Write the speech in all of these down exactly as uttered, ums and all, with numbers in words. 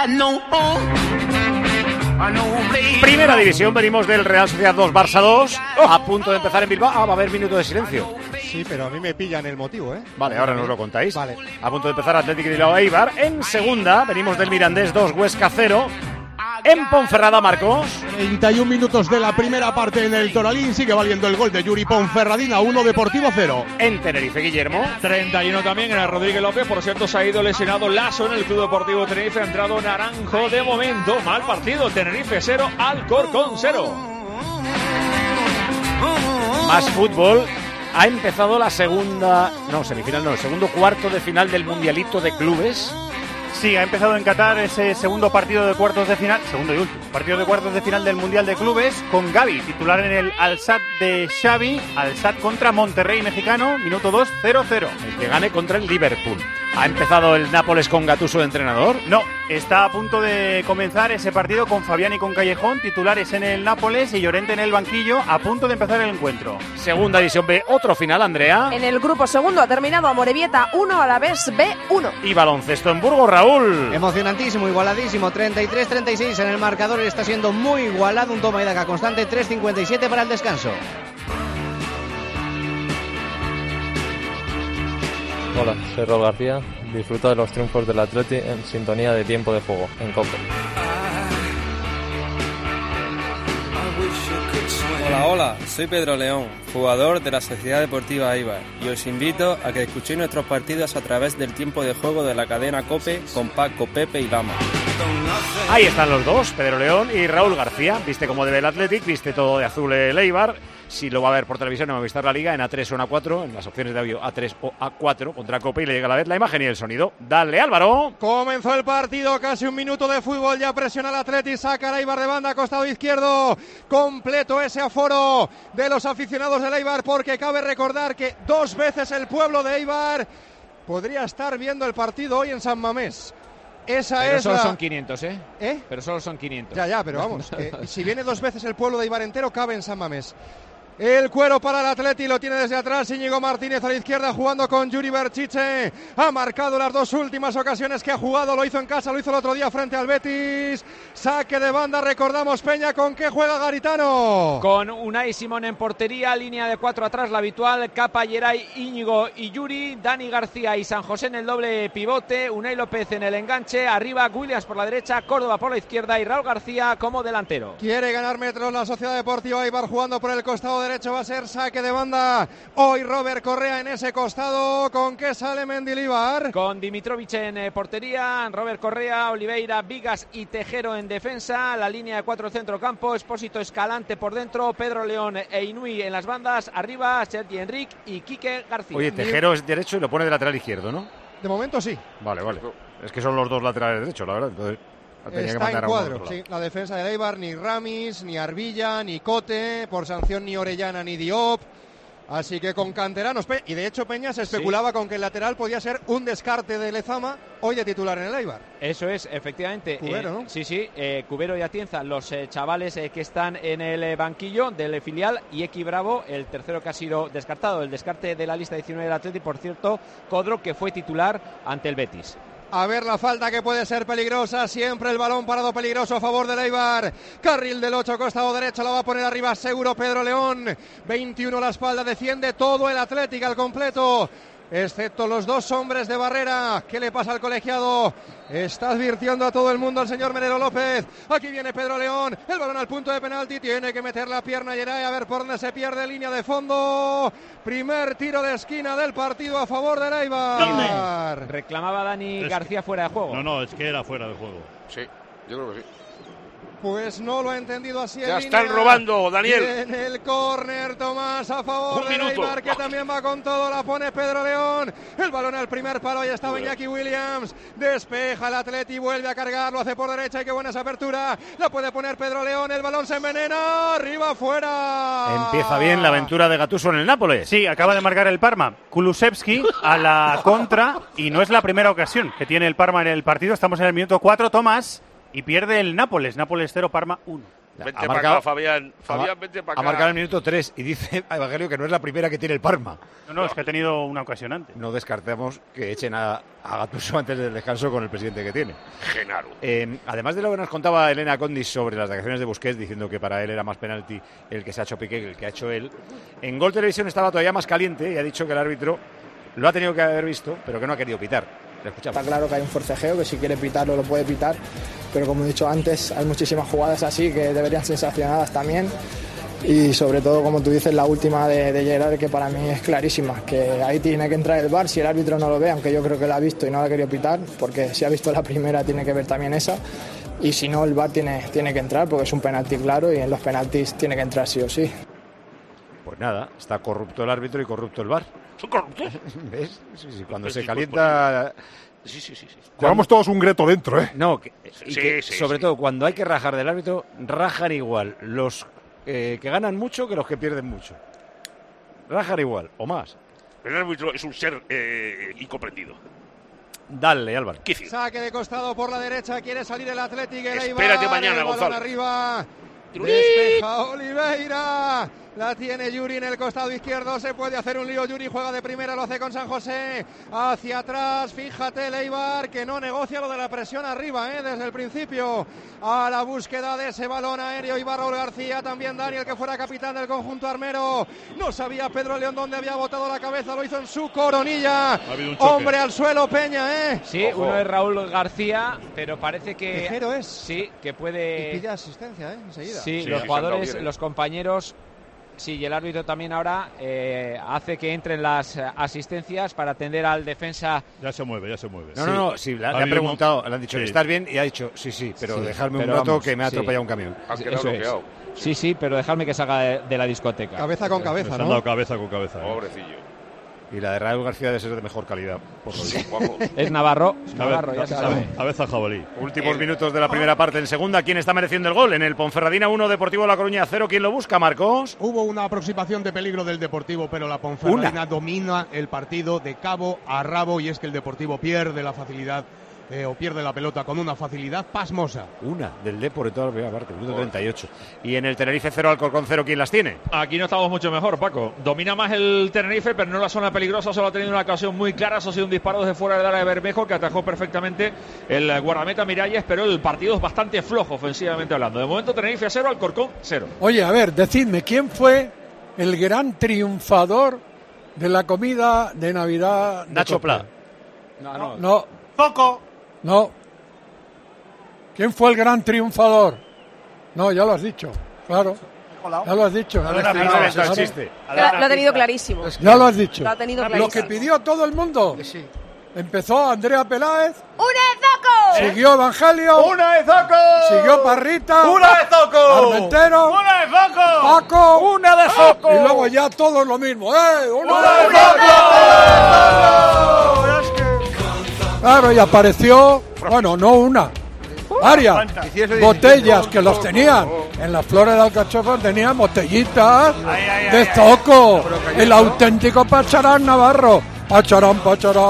Primera división, venimos del Real Sociedad dos, Barça dos, a punto de empezar en Bilbao. Ah, va a haber minuto de silencio. Sí, pero a mí me pillan el motivo, ¿eh? Vale, ahora nos lo contáis. Vale. A punto de empezar Athletic de Bilbao Eibar. En segunda, venimos del Mirandés dos, Huesca cero. En Ponferrada, Marcos. treinta y un minutos de la primera parte en el Toralín. Sigue valiendo el gol de Yuri Ponferradina, uno, Deportivo cero. En Tenerife, Guillermo. treinta y uno también en el Rodríguez López. Por cierto, se ha ido lesionado Lasso en el Club Deportivo Tenerife. Ha entrado Naranjo de momento. Mal partido. Tenerife cero, Alcorcón cero. Más fútbol. Ha empezado la segunda... No, semifinal no. El segundo cuarto de final del Mundialito de Clubes. Sí, ha empezado en Qatar ese segundo partido de cuartos de final, segundo y último, partido de cuartos de final del Mundial de Clubes, con Gavi, titular en el Al-Sadd de Xavi, Al-Sadd contra Monterrey mexicano, minuto dos, cero cero. El que gane contra el Liverpool. ¿Ha empezado el Nápoles con Gattuso de entrenador? No, está a punto de comenzar ese partido con Fabián y con Callejón, titulares en el Nápoles y Llorente en el banquillo, a punto de empezar el encuentro. Segunda división B, otro final, Andrea. En el grupo segundo ha terminado Amorebieta uno, Alavés B uno. Y baloncesto en Burgos, Raúl. Emocionantísimo, igualadísimo, treinta y tres treinta y seis en el marcador, está siendo muy igualado, un toma y daca constante, tres cincuenta y siete para el descanso. Hola, soy Raúl García, disfruto de los triunfos del Atleti en sintonía de tiempo de juego, en COPE. Hola, hola, soy Pedro León, jugador de la Sociedad Deportiva Eibar, y os invito a que escuchéis nuestros partidos a través del tiempo de juego de la cadena COPE con Paco, Pepe y Lama. Ahí están los dos, Pedro León y Raúl García. Viste cómo debe el Athletic, viste todo de azul el Eibar. Si lo va a ver por televisión, no va a visitar la Liga en A tres o en A cuatro, en las opciones de audio A tres o A cuatro, contra COPE, y le llega a la vez la imagen y el sonido. Dale, Álvaro. Comenzó el partido, casi un minuto de fútbol, ya presiona el Athletic, saca el Eibar de banda, costado izquierdo, completo ese aforo de los aficionados del Eibar, porque cabe recordar que dos veces el pueblo de Eibar podría estar viendo el partido hoy en San Mamés. Esa pero es solo la... son quinientos, ¿eh? ¿eh? Pero solo son quinientos. Ya, ya, pero vamos, eh, si viene dos veces el pueblo de Eibar entero, cabe en San Mamés. El cuero para el Atleti, lo tiene desde atrás Íñigo Martínez a la izquierda jugando con Yuri Berchiche. Ha marcado las dos últimas ocasiones que ha jugado, lo hizo en casa, lo hizo el otro día frente al Betis. Saque de banda, recordamos, Peña, ¿con qué juega Garitano? Con Unai Simón en portería, línea de cuatro atrás, la habitual, Capa, Yeray, Íñigo y Yuri, Dani García y San José en el doble pivote, Unai López en el enganche, arriba Williams por la derecha, Córdoba por la izquierda y Raúl García como delantero. Quiere ganar metros la Sociedad Deportiva Eibar jugando por el costado de derecho, va a ser saque de banda. Hoy Robert Correa en ese costado. ¿Con qué sale Mendilibar? Con Dimitrovic en eh, portería, Robert Correa, Oliveira, Vigas y Tejero en defensa. La línea de cuatro centrocampo, Expósito, Escalante por dentro, Pedro León e Inui en las bandas. Arriba Sergi Enrique y Quique García. Oye, Tejero es derecho y lo pone de lateral izquierdo, ¿no? De momento sí. Vale, vale. Es que son los dos laterales derechos, la verdad. Entonces... Está en cuadro, sí, la defensa de Eibar, ni Ramis, ni Arbilla, ni Cote, por sanción ni Orellana ni Diop, así que con canteranos, y de hecho Peña se especulaba sí. con que el lateral podía ser un descarte de Lezama, hoy de titular en el Eibar. Eso es, efectivamente. Cubero, eh, ¿no? Sí, sí, eh, Cubero y Atienza, los eh, chavales eh, que están en el eh, banquillo del eh, filial, y Eki Bravo, el tercero que ha sido descartado, el descarte de la lista diecinueve del Atleti, por cierto, Codro, que fue titular ante el Betis. A ver la falta que puede ser peligrosa, siempre el balón parado peligroso a favor del Eibar. Carril del ocho, costado derecho, la va a poner arriba seguro Pedro León. veintiuno la espalda, defiende todo el Athletic al completo, excepto los dos hombres de barrera. ¿Qué le pasa al colegiado? Está advirtiendo a todo el mundo al señor Menero López. Aquí viene Pedro León, el balón al punto de penalti, tiene que meter la pierna Yeray, a ver por dónde se pierde, línea de fondo. Primer tiro de esquina del partido a favor del Eibar. Reclamaba Dani es García que, fuera de juego. No, no, es que era fuera de juego. Sí, yo creo que sí. Pues no lo ha entendido así. Ya en están línea. robando, Daniel. En el córner, Tomás a favor Un de minuto. Eibar, que también va con todo, la pone Pedro León. El balón al primer palo, ahí estaba Iñaki Williams. Despeja el Atleti, vuelve a cargar, lo hace por derecha y qué buena esa apertura. La puede poner Pedro León, el balón se envenena, arriba, fuera. Empieza bien la aventura de Gattuso en el Nápoles. Sí, acaba de marcar el Parma. Kulusevski a la contra, y no es la primera ocasión que tiene el Parma en el partido. Estamos en el minuto cuatro, Tomás. Y pierde el Nápoles, Nápoles cero, Parma uno. Vente Ha para marcado- acá, Fabián. Fabián, ha, vente para ha acá. marcado el minuto tres y dice a Evangelio que no es la primera que tiene el Parma. No, no, es que ha tenido una ocasión antes. No descartemos que echen a, a Gattuso antes del descanso con el presidente que tiene. Genaro. Eh, además de lo que nos contaba Elena Condis sobre las declaraciones de Busquets, diciendo que para él era más penalti el que se ha hecho Piqué que el que ha hecho él, en Gol Televisión estaba todavía más caliente y ha dicho que el árbitro lo ha tenido que haber visto, pero que no ha querido pitar. Le escuchamos. Está claro que hay un forcejeo, que si quiere pitarlo lo puede pitar, pero como he dicho antes, hay muchísimas jugadas así que deberían ser sancionadas también. Y sobre todo, como tú dices, la última de, de Gerard, que para mí es clarísima, que ahí tiene que entrar el V A R si el árbitro no lo ve, aunque yo creo que la ha visto y no la ha querido pitar, porque si ha visto la primera tiene que ver también esa, y si no el V A R tiene, tiene que entrar, porque es un penalti claro y en los penaltis tiene que entrar sí o sí. Pues nada, está corrupto el árbitro y corrupto el V A R. ¿Son corruptos? ¿Ves? Sí, sí, cuando Pues se sí, calienta... Sí, sí, sí. sí. Llevamos todos un Greto dentro, ¿eh? No, que, y Sí, que, sí, sobre sí. todo cuando hay que rajar del árbitro, rajan igual los eh, que ganan mucho que los que pierden mucho. Rajan igual, o más. El árbitro es un ser eh, incomprendido. Dale, Álvaro. ¿Qué decir? Saque de costado por la derecha, quiere salir el Atlético. Espérate mañana, el balón Gonzalo. arriba. Yuri. Despeja Oliveira. La tiene Yuri en el costado izquierdo. Se puede hacer un lío. Yuri juega de primera, lo hace con San José. Hacia atrás, fíjate, Leibar, que no negocia lo de la presión arriba, ¿eh? Desde el principio. A la búsqueda de ese balón aéreo. Iba Raúl García, también Daniel, que fuera capitán del conjunto armero. No sabía Pedro León dónde había botado la cabeza. Lo hizo en su coronilla. habido un choque. Hombre al suelo, Peña, ¿eh? Sí, Ojo. uno es Raúl García, pero parece que Tejero es. sí, que Y puede. pide asistencia, ¿eh? Enseguida. Sí, Sí, los sí, jugadores, se han dado bien, ¿eh? los compañeros, sí, y el árbitro también ahora eh, hace que entren las eh, asistencias para atender al defensa. Ya se mueve, ya se mueve. No, no, no, sí, le, Ha le ha habido preguntado, un- le han dicho, Sí. ¿estás bien? Y ha dicho, sí, sí, pero Sí, dejadme pero un rato vamos, que me ha sí. atropellado un camión. Ha quedado Eso es. bloqueado. Sí, sí, pero dejadme que salga de, de la discoteca. Cabeza con Les cabeza, han ¿no? dado cabeza con cabeza. ¿eh? Pobrecillo. Y la de Raúl García debe ser de mejor calidad, por lo visto. Guapo. Es Navarro, Cabe- Navarro, ya se cabe- sabe. Cabeza jabalí. Últimos El- minutos de la primera parte. En segunda, ¿quién está mereciendo el gol? En el Ponferradina uno, Deportivo La Coruña cero. ¿Quién lo busca, Marcos? Hubo una aproximación de peligro del Deportivo, pero la Ponferradina domina el partido de cabo a rabo, y es que el Deportivo pierde la facilidad eh, o pierde la pelota con una facilidad pasmosa. Una del Depor en toda la primera parte, minuto treinta y ocho. Y en el Tenerife cero, Alcorcón cero, ¿quién las tiene? Aquí no estamos mucho mejor, Paco. Domina más el Tenerife, pero no la zona peligrosa. Solo ha tenido una ocasión muy clara. Eso ha sido un disparo desde fuera del área de Bermejo, que atajó perfectamente el guardameta Miralles, pero el partido es bastante flojo, ofensivamente hablando. De momento, Tenerife cero, Alcorcón cero. Oye, a ver, decidme, ¿quién fue el gran triunfador de la comida de Navidad? de Nacho Cope? Pla. No, no. No, Poco. no. ¿Quién fue el gran triunfador? No, ya lo has dicho, claro. Ya lo has dicho. No, no, no, no, no, no, no existe. Lo, lo ha tenido clarísimo. Ya lo has dicho. Lo ha tenido Lo clarísimo. que pidió todo el mundo. Empezó Andrea Peláez, ¡Un Ezoco! siguió Evangelio, ¡Una de Zoco! siguió Parrita, ¡Una de Zoco! Armentero, ¡Una de Zoco! Paco, ¡Una de Zoco! y luego ya todos lo mismo. ¡Eh! ¡Una ¡Una de de Zoco! Es que- Claro, y apareció, bueno, no una, varias botellas que los tenían en las flores de alcachofa, tenían botellitas Ay, ay, de ay, Zoco, el auténtico Pacharán Navarro. Pacharán,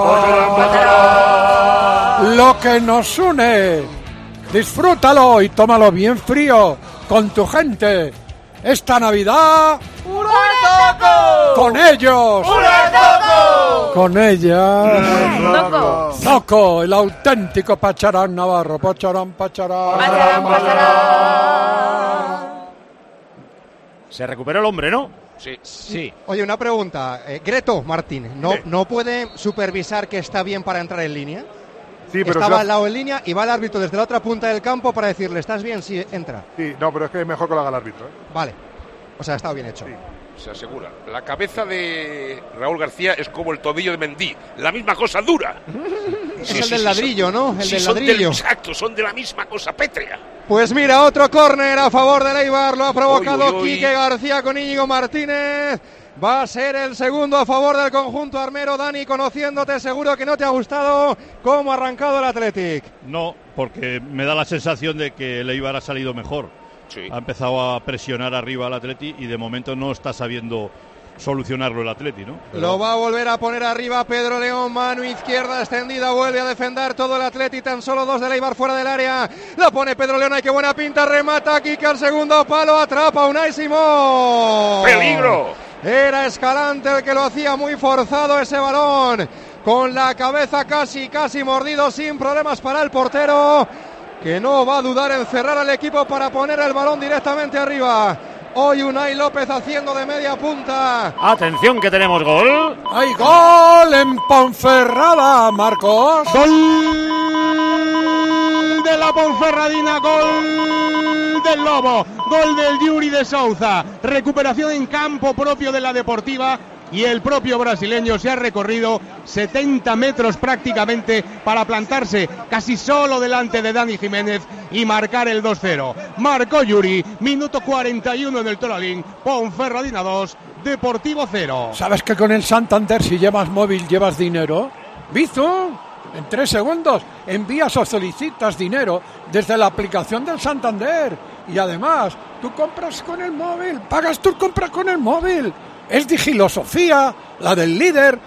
Pacharán, lo que nos une. Disfrútalo y tómalo bien frío con tu gente. Esta Navidad ¡Una de Zoco! con ellos, ¡Una de Zoco! con ellas. Zoco. Zoco, el auténtico Pacharán Navarro. Pacharán, Pacharán. Pacharán, Pacharán. Se recuperó el hombre, ¿no? Sí. Sí. Oye, una pregunta. Eh, Greto Martín, ¿no, ¿no puede supervisar que está bien para entrar en línea? Sí, pero Estaba si al lado en línea y va el árbitro desde la otra punta del campo para decirle, ¿estás bien? Sí, entra. Sí, no, pero es que es mejor que lo haga el árbitro, ¿eh? Vale. O sea, ha estado bien hecho. Se asegura. La cabeza de Raúl García es como el tobillo de Mendy. La misma cosa dura. Es el del ladrillo, ¿no? El sí, del son ladrillo. exacto, son de la misma cosa pétrea. Pues mira, otro córner a favor de Eibar. Lo ha provocado Uy, uy, uy. Quique García con Íñigo Martínez. Va a ser el segundo a favor del conjunto armero. Dani, conociéndote, seguro que no te ha gustado cómo ha arrancado el Athletic. No, porque me da la sensación de que el Eibar ha salido mejor. Sí. Ha empezado a presionar arriba al Atleti y de momento no está sabiendo solucionarlo el Atleti, ¿no? Pero... Lo va a volver a poner arriba Pedro León, mano izquierda extendida, vuelve a defender todo el Atleti, tan solo dos de Eibar fuera del área, la pone Pedro León, ay qué buena pinta, remata Quique al segundo palo, atrapa a Unai Simón. ¡Peligro! Era Escalante el que lo hacía muy forzado ese balón, con la cabeza casi, casi mordido, sin problemas para el portero, que no va a dudar en cerrar al equipo para poner el balón directamente arriba. Hoy Unai López haciendo de media punta. Atención que tenemos gol. ¡Hay gol en Ponferrada, Marcos! ¡Gol de la Ponferradina! ¡Gol del Lobo! ¡Gol del Yuri de Souza! Recuperación en campo propio de la Deportiva. Y el propio brasileño se ha recorrido setenta metros prácticamente para plantarse casi solo delante de Dani Jiménez y marcar el dos cero. Marcó Yuri, minuto cuarenta y uno en el Toralín, Ponferradina dos, Deportivo cero. ¿Sabes que con el Santander si llevas móvil llevas dinero? Bizum, en tres segundos envías o solicitas dinero desde la aplicación del Santander. Y además, tú compras con el móvil, pagas tus compras con el móvil. Es Digilosofía, la del líder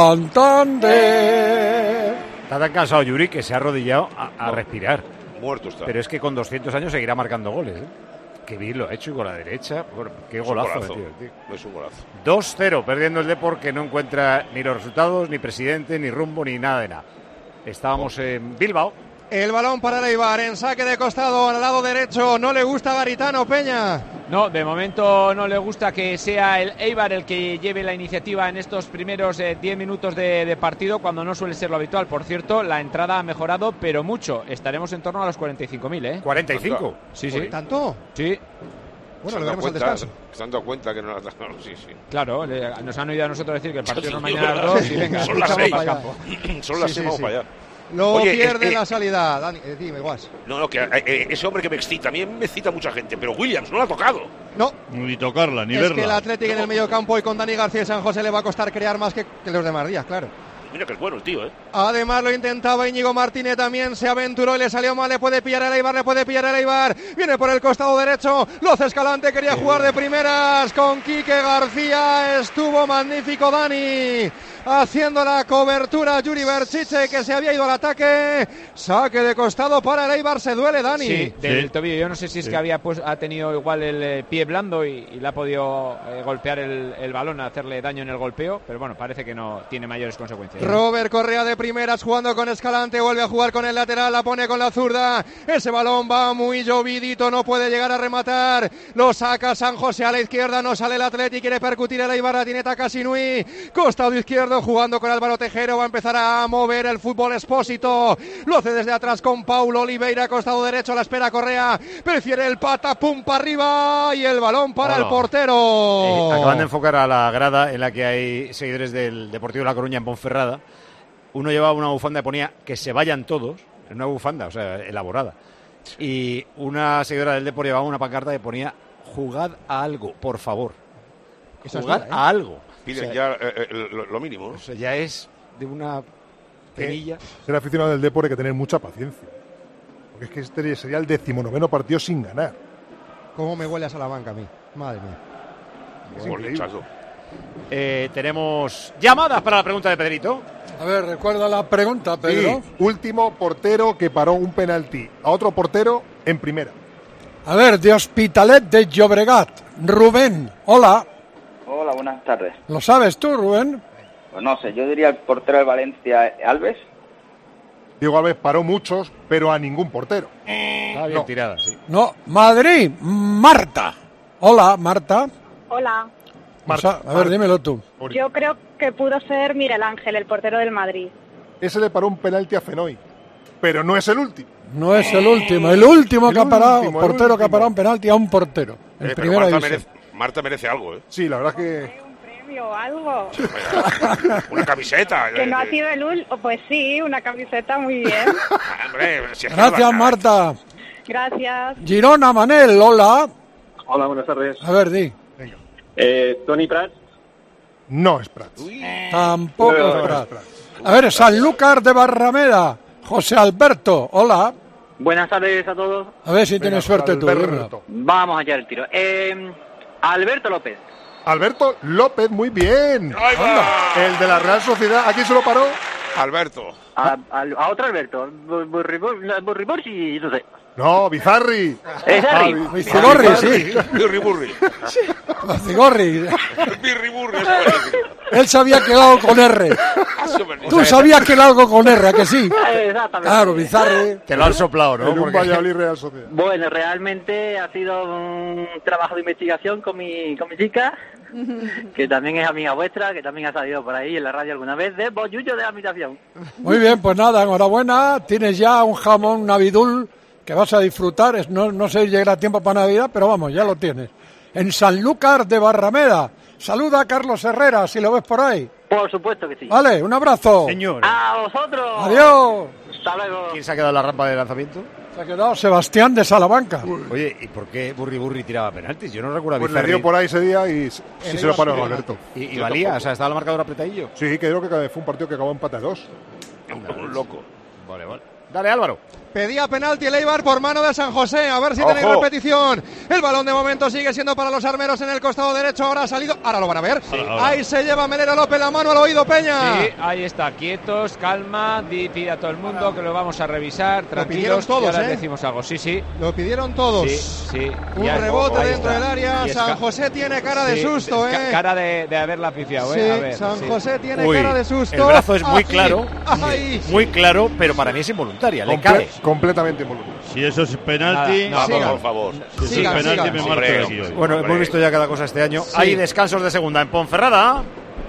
Santander. Está tan cansado Yuri que se ha arrodillado a, a no, respirar. Muerto está. Pero es que con doscientos años seguirá marcando goles, ¿eh? Qué bien lo ha hecho y con la derecha. Qué golazo. Es un golazo. Tío, tío. Es un golazo. dos cero, perdiendo el Depor, que no encuentra ni los resultados, ni presidente, ni rumbo, ni nada de nada. Estábamos oh. en Bilbao. El balón para el Eibar en saque de costado al lado derecho. No le gusta Garitano, Peña. No, de momento no le gusta que sea el Eibar el que lleve la iniciativa en estos primeros diez eh, minutos de, de partido, cuando no suele ser lo habitual. Por cierto, la entrada ha mejorado, pero mucho. Estaremos en torno a los cuarenta y cinco mil, ¿eh? ¿cuarenta y cinco? Sí, sí. ¿Tanto? Sí. Bueno, lo veremos al descanso. Se han dado cuenta que no la no, sí, sí. Claro, le, nos han oído a nosotros decir que el partido no es mañana a las dos y venga, son las seis. Para campo. Son las sí, seis, sí, vamos sí. para allá. Lo Oye, pierde es, eh, la salida, Dani, eh, dime, Guas. No, no, que eh, ese hombre que me excita, a mí me excita mucha gente, pero Williams no la ha tocado. No. Ni tocarla, ni es verla. Es que el Atlético en el medio campo y con Dani García y San José le va a costar crear más que, que los demás días, claro. Mira que es bueno el tío, ¿eh? Además lo intentaba Íñigo Martínez, también se aventuró y le salió mal, le puede pillar el Eibar, le puede pillar el Eibar. Viene por el costado derecho, lo hace Escalante, quería jugar de primeras con Quique García, estuvo magnífico Dani. Haciendo la cobertura Yuri Berchiche, que se había ido al ataque. Saque de costado para el Eibar, se duele Dani. Sí, del sí. tobillo. Yo no sé si es sí. que había pues, ha tenido igual el eh, pie blando y, y le ha podido eh, golpear el, el balón, hacerle daño en el golpeo, pero bueno, parece que no tiene mayores consecuencias. Robert Correa de primeras jugando con Escalante, vuelve a jugar con el lateral, la pone con la zurda. Ese balón va muy llovidito, no puede llegar a rematar. Lo saca San José a la izquierda, no sale el Atleti, quiere percutir el Eibar, la tiene Takasinui. Costado izquierdo jugando con Álvaro Tejero, va a empezar a mover el fútbol Expósito, lo hace desde atrás con Paulo Oliveira, costado derecho, la espera Correa, prefiere el pata, pum para arriba y el balón para Hola. el portero. Eh, acaban de enfocar a la grada en la que hay seguidores del Deportivo de La Coruña en Ponferrada. Uno llevaba una bufanda que ponía que se vayan todos, en una bufanda, o sea, elaborada, y una seguidora del Depor llevaba una pancarta que ponía jugad a algo, por favor. Eso jugad es verdad, ¿eh? a algo. Piden o sea, ya eh, eh, lo, lo mínimo, ¿no? O sea, ya es de una penilla. Ser aficionado del Depor hay que tener mucha paciencia. Porque es que este sería el decimonoveno partido sin ganar. ¿Cómo me huele a Salamanca a mí? Madre mía. Es increíble. Eh, tenemos llamadas para la pregunta de Pedrito. A ver, recuerda la pregunta, Pedro. Sí, último portero que paró un penalti a otro portero en primera. A ver, de Hospitalet de Llobregat, Rubén, hola. Hola, buenas tardes. ¿Lo sabes tú, Rubén? Pues no sé, yo diría el portero de Valencia, Alves. Diego Alves paró muchos, pero a ningún portero. Está bien no. tirada, sí. No, Madrid, Marta. Hola, Marta. Hola. Marta, a ver, dímelo tú. Yo creo que pudo ser Miguel Ángel, el portero del Madrid. Ese le paró un penalti a Fenoy, pero no es el último. No es el último, el último el que ha parado, último, portero último. que ha parado un penalti a un portero. En Eh, primera Marta, división. merece, Marta merece algo, ¿eh? Sí, la verdad es que... Un premio o algo. Una camiseta. Que no ha sido el último. Pues sí, una camiseta muy bien. Hombre, si es que Gracias, no Marta. Gracias. Girona, Manel, hola. Hola, buenas tardes. A ver, di. Venga. Eh, Toni Prats. No es Prats. Tampoco no, es no, Prats. no es Prats. A ver, Sanlúcar de Barrameda, José Alberto, hola. Buenas tardes a todos. A ver si Venga, tienes suerte tú. Alberto. Vamos allá el tiro. Eh, Alberto López. Alberto López, muy bien. Ahí va. El de la Real Sociedad, ¿a quién se lo paró? Alberto. A, a, a otro Alberto. Burribur, sí, no sé. No, Bizarri. Es Harry. Ah, Bizigorri, sí. Birri Burri. Bizigorri. Birri Burri. Él sabía que era algo con R. Tú sabías que era algo con R, ¿a que sí? Exactamente. Claro, Bizarri. Te lo han soplado, ¿no? En un Porque- Valladolid Real Sociedad. Bueno, realmente ha sido un trabajo de investigación con mi, con mi chica, que también es amiga vuestra, que también ha salido por ahí en la radio alguna vez, de Boyullo de la Habitación. Muy bien, pues nada, enhorabuena. Tienes ya un jamón navidul que vas a disfrutar. Es- No, no sé si llegará tiempo para Navidad, pero vamos, ya lo tienes. En Sanlúcar de Barrameda. Saluda a Carlos Herrera, si lo ves por ahí. Por supuesto que sí. Vale, un abrazo. Señor. ¡A vosotros! Adiós. Hasta luego. ¿Quién se ha quedado en la rampa de lanzamiento? Se ha quedado Sebastián de Salamanca. Oye, ¿y por qué Burri Burri tiraba penaltis? Yo no recuerdo a Pues le Bizarri. dio por ahí ese día y sí El se lo Eibar paró sí. Alberto. ¿Y, y Yo valía? tampoco. O sea, ¿estaba el marcador apretadillo? Sí, que creo que fue un partido que acabó empate a dos. Un loco. Vale, vale. Dale, Álvaro. Pedía penalti el Eibar por mano de San José. A ver si Ojo. tenéis repetición. El balón de momento sigue siendo para los armeros en el costado derecho. Ahora ha salido. Ahora lo van a ver. Ahora, ahora. Ahí se lleva Melero López la mano al oído, Peña. Sí, ahí está, quietos, calma, di, pide a todo el mundo que lo vamos a revisar, pidieron tranquilos, todos, y ahora ¿eh? decimos algo, sí, sí. Lo pidieron todos. Sí, sí. Un Ya- rebote ahí dentro está. del área. Y es San ca- José tiene cara de Sí, susto, es ca- ¿eh? Cara de, de haberla pifiado, Sí, ¿eh? A ver, San sí. José tiene Uy, cara de susto. el brazo es muy Ay, claro. ay. Muy claro, pero para mí es involuntaria. Le Comple- cae. completamente involucrado. Si eso es penalti, Nada, Vamos, sigan. por favor. si eso sigan, es penalti, sigan. me marcho Hombre, de aquí hoy. Bueno, Hombre. hemos visto ya cada cosa este año. Sí. Hay descansos de segunda en Ponferrada.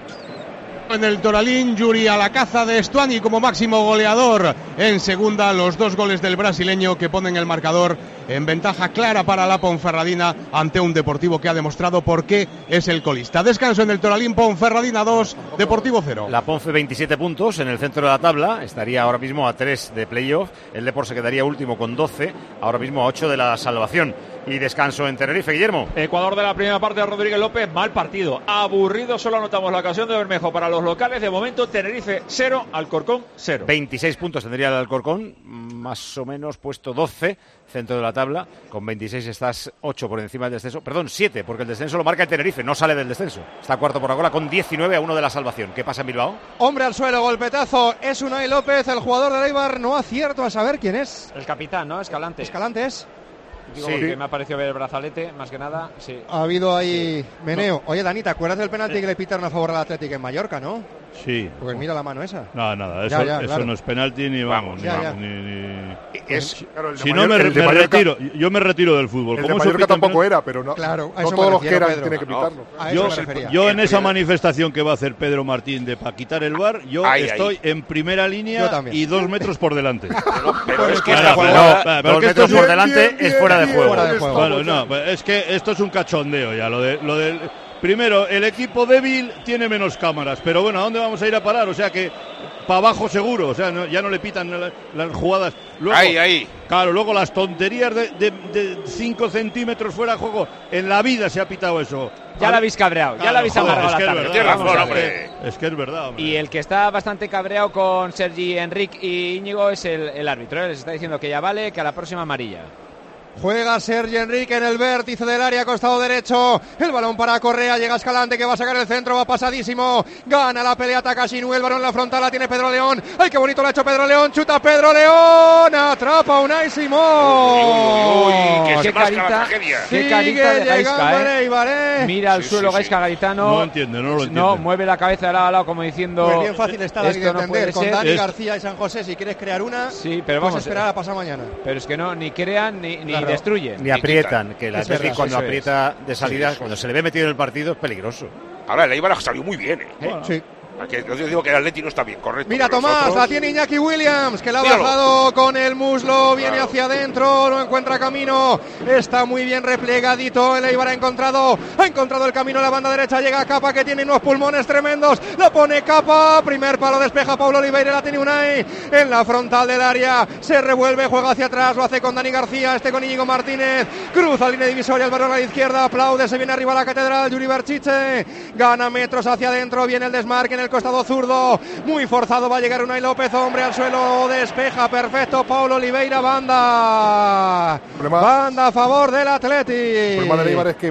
En el Toralín, Yuri a la caza de Stuani como máximo goleador. En segunda, los dos goles del brasileño que ponen el marcador en ventaja clara para la Ponferradina ante un Deportivo que ha demostrado por qué es el colista. Descanso en el Toralín, Ponferradina dos, Deportivo cero. La Ponce veintisiete puntos en el centro de la tabla. Estaría ahora mismo a tres de playoff. El Depor se quedaría último con doce. Ahora mismo a ocho de la salvación. Y descanso en Tenerife, Guillermo. Ecuador de la primera parte de Rodríguez López, mal partido. Aburrido, solo anotamos la ocasión de Bermejo para los locales. De momento, Tenerife cero, Alcorcón cero. veintiséis puntos tendría el Alcorcón, más o menos puesto doce, centro de la tabla. Con veintiséis estás ocho por encima del descenso. Perdón, siete, porque el descenso lo marca el Tenerife, no sale del descenso. Está cuarto por ahora con diecinueve a uno de la salvación. ¿Qué pasa en Bilbao? Hombre al suelo, golpetazo. Es Unai López, el jugador del Eibar. No acierto a saber quién es. El capitán, ¿no? Escalante. Escalante es. Digo, Sí. porque me ha parecido ver el brazalete, más que nada, sí. Ha habido ahí meneo. Oye, Dani, ¿te acuerdas del penalti que le pitaron a favor del Atlético en Mallorca, no? Sí. Pues mira la mano esa. No, nada, eso, Ya, ya, eso claro. no es penalti ni vamos. ni, Ya, ya. ni- ni- Es, claro, el de Si no, me, Mallorca- el de me Mallorca- retiro. Yo me retiro del fútbol. El de ¿Cómo se Mallorca pitan tampoco penalti? era, pero no, Claro, a no eso todos me los que refiero, eran Pedro. tienen que No. pitarlo. A eso Yo, me refería. yo en esa Primero. manifestación que va a hacer Pedro Martín de para quitar el bar, yo Ahí, estoy ahí. en primera Yo línea también. y dos metros por delante. Pero, pero es que Claro, esta pero jugada- no, pero Dos que esto metros es por un- delante bien, es fuera de bien, juego. Fuera de juego. Bueno, no, pues es que esto es un cachondeo ya. Lo de, lo del primero, el equipo débil tiene menos cámaras, pero bueno, ¿a dónde vamos a ir a parar? O sea que para abajo seguro, o sea, no- ya no le pitan la- las jugadas. Luego, Ahí, ahí. Claro, luego las tonterías de cinco centímetros fuera de juego, en la vida se ha pitado eso. Ya la habéis cabreado, ya Claro, la habéis joder, amargado es la que es tarde. verdad, Tienes Vamos razón, a ver. hombre. Es que es verdad, hombre. Y el que está bastante cabreado con Sergi Enrique y Íñigo es el, el árbitro. ¿eh? Les está diciendo que ya vale, que a la próxima amarilla. Juega Sergi Enrique en el vértice del área, costado derecho. El balón para Correa, llega Escalante que va a sacar el centro, va pasadísimo. Gana la pelea Takashinu, el balón en la frontal la tiene Pedro León. ¡Ay, qué bonito lo ha hecho Pedro León! ¡Chuta Pedro León! ¡Atrapa a Unai Simón! Uy, uy, uy, que Qué se masca la carita, tragedia. qué Sigue carita de llegando Gaisca, el ¿eh? Eibar, ¿eh? Mira al Sí, suelo sí, Gaisca sí. Garitano. No entiende, no lo entiende. No, mueve la cabeza de lado a lado como diciendo... Pues bien fácil está la esto vida de no puede entender. Con ser. Dani Es- García y San José, si quieres crear una, Sí, pero pues vamos, esperar a pasar mañana. Pero es que no, ni crean ni, ni Claro. destruyen. Ni aprietan, que el Es Atlético verdad, cuando eso es. aprieta de salida, Sí, eso cuando se le ve metido en el partido, es peligroso. Ahora el Eibar salió muy bien, ¿eh? Bueno. Sí. Que yo digo que el Atleti no está bien, correcto. Mira pero Tomás, nosotros- la tiene Iñaki Williams, que la ha Míralo. bajado con el muslo, viene Claro. hacia adentro, no encuentra camino, está muy bien replegadito, el Eibar ha encontrado, ha encontrado el camino a la banda derecha, llega Capa que tiene unos pulmones tremendos, la pone Capa, primer palo, despeja Pablo Oliveira, la tiene Unai, en la frontal del área, se revuelve, juega hacia atrás, lo hace con Dani García, este con Íñigo Martínez, cruza línea divisoria, el balón a la izquierda, aplaude, se viene arriba a la catedral, Yuri Berchiche, gana metros hacia adentro, viene el desmarque en el costado zurdo, muy forzado va a llegar Unai López, hombre al suelo, despeja, perfecto, Paulo Oliveira, banda, Problema- banda a favor del Atleti. El problema del Eibar es que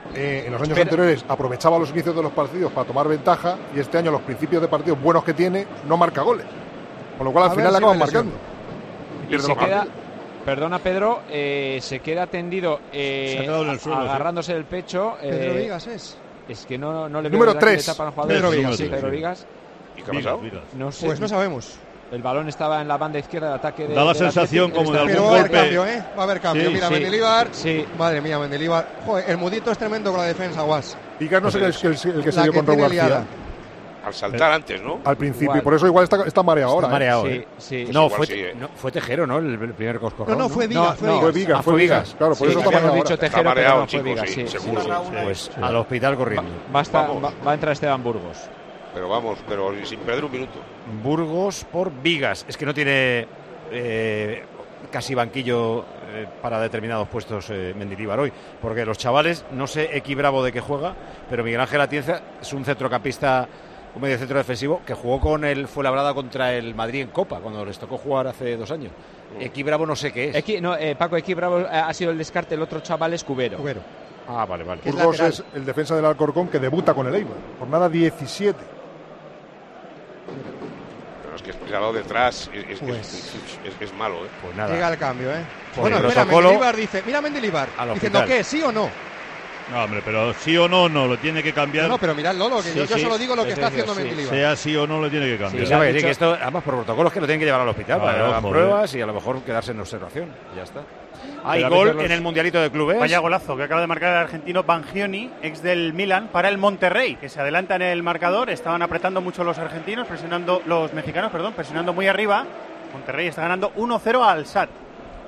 eh, en los años Pero, anteriores aprovechaba los inicios de los partidos para tomar ventaja y este año los principios de partidos buenos que tiene no marca goles. Con lo cual al A final ver le si acaban me lesiono. marcando. Y Pierde se los queda, partidos. perdona Pedro, eh, se queda tendido eh, Se ha quedado en el suelo, agarrándose el pecho. Pedro eh, Vigas es. Es que no, no le veo Número verdad que le tres. tapan al jugador. Pedro Sí, Vigas, sí, sí, Pedro sí. Vigas. ¿Y qué ha pasado? No sé. Pues no sabemos. El balón estaba en la banda izquierda de ataque de. Da la del sensación Athletic, como de está- Pero algún va a haber golpe. cambio, ¿eh? Va a haber cambio. Sí, Mira, sí, Mendilibar. sí. Madre mía, Mendilibar. Joder, el mudito es tremendo con la defensa, Guas. Vigas no sé Pues qué es el, el que se La dio que con Raúl tiene García liada. Al saltar antes, ¿no? al principio, Igual. y por eso igual está, está mareado Está ahora. ¿eh? mareado, Sí, ¿eh? sí. No, igual fue, sí, ¿eh? no, fue Tejero, ¿no? El, el primer coscorrón. No, no, fue Vigas. No, fue no. Vigas. Fue Vigas, Ah, fue fue Vigas. Vigas. Claro, por Sí, eso está habíamos mareado dicho ahora. Tejero, Está pero mareado, no fue chico, Vigas, sí, sí, seguro. sí, sí. Pues al hospital corriendo. Va a, estar- Vamos. va- va a entrar Esteban Burgos. Pero vamos, pero sin perder un minuto. Burgos por Vigas. Es que no tiene eh, casi banquillo eh, para determinados puestos eh, Mendilibar hoy. Porque los chavales, no sé Equi Bravo de qué juega, pero Miguel Ángel Atienza es un centrocampista, un medio centro defensivo que jugó con el Fuenlabrada contra el Madrid en Copa, cuando les tocó jugar hace dos años. Equi Bravo no sé qué es. Equi- no, eh, Paco Equi Bravo eh, ha sido el descarte, el otro chaval es Cubero. Cubero. Ah, vale, vale. Es Burgos lateral. es el defensa del Alcorcón que debuta con el Eibar. Jornada diecisiete. Pero es que el lado detrás es, es, Pues- es, es- es malo, ¿eh? Pues nada. Llega el cambio, ¿eh? Por Bueno, el espera, protocolo- Mendilibar dice. Mira Mendilibar. Al Diciendo hospital. qué, sí o no. No, hombre, pero sí o no, no, lo tiene que cambiar. No, no, pero mirad Lolo, que Sí, yo, yo sí. solo digo lo que Sí, está sí, haciendo sí. Mendilibar. Sea sí o no, lo tiene que Sí, cambiar. sabe que sí, dicho- que esto, además por protocolos que lo tienen que llevar al hospital para Claro, que hagan joder. pruebas y a lo mejor quedarse en observación. Ya está. Hay Pero a gol veces los- en el Mundialito de Clubes. Vaya golazo que acaba de marcar el argentino Bangioni, ex del Milan, para el Monterrey, que se adelanta en el marcador. Estaban apretando mucho los argentinos, presionando los mexicanos, perdón, presionando muy arriba. Monterrey está ganando uno cero al S A T.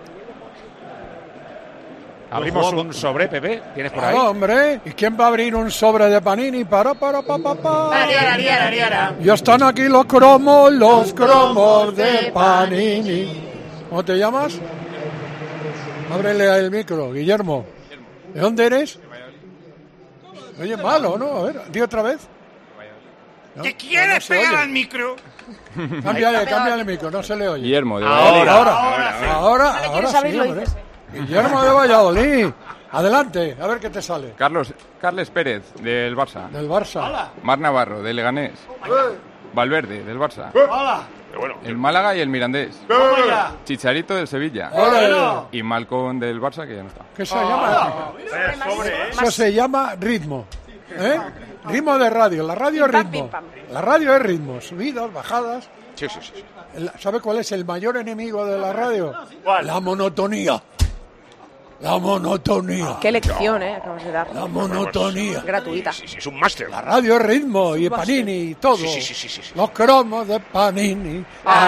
Abrimos un sobre, Pepe. ¿Tienes por ahí? Ah, hombre, ¿y quién va a abrir un sobre de Panini? Para, para, pa, pa, pa. Ya están aquí los cromos, los cromos de Panini. ¿Cómo te llamas? Ábrele el micro, Guillermo. ¿De dónde eres? Oye, malo, ¿no? A ver, di otra vez. ¿No? ¿Te quieres No se pegar oye. al micro? Cámbiale, cámbiale el micro, no se le oye. Guillermo, de ahora, Valladolid. ahora, Ahora, ahora, ahora. ahora, quieres sí, abrirlo, hombre. dices. Guillermo de Valladolid. Adelante, a ver qué te sale. Carlos, Carles Pérez, del Barça. Del Barça. Mar Navarro, del Leganés. Valverde, del Barça. Hola. El Málaga y el Mirandés. Hola. Chicharito, del Sevilla. Hola. Y Malcom, del Barça, que ya no está. ¿Qué se llama? Eso se llama ritmo. ¿Eh? Ritmo de radio. La radio es ritmo. La radio es ritmo. Subidas, bajadas. Sí, sí, sí. El- ¿Sabe cuál es el mayor enemigo de la radio? La monotonía. La monotonía. Qué lección, ¿eh? Acabas de dar. La monotonía. Gratuita. Es un máster. La radio es ritmo y Panini y todo. Sí, sí, sí, sí, sí, sí. Los cromos de Panini.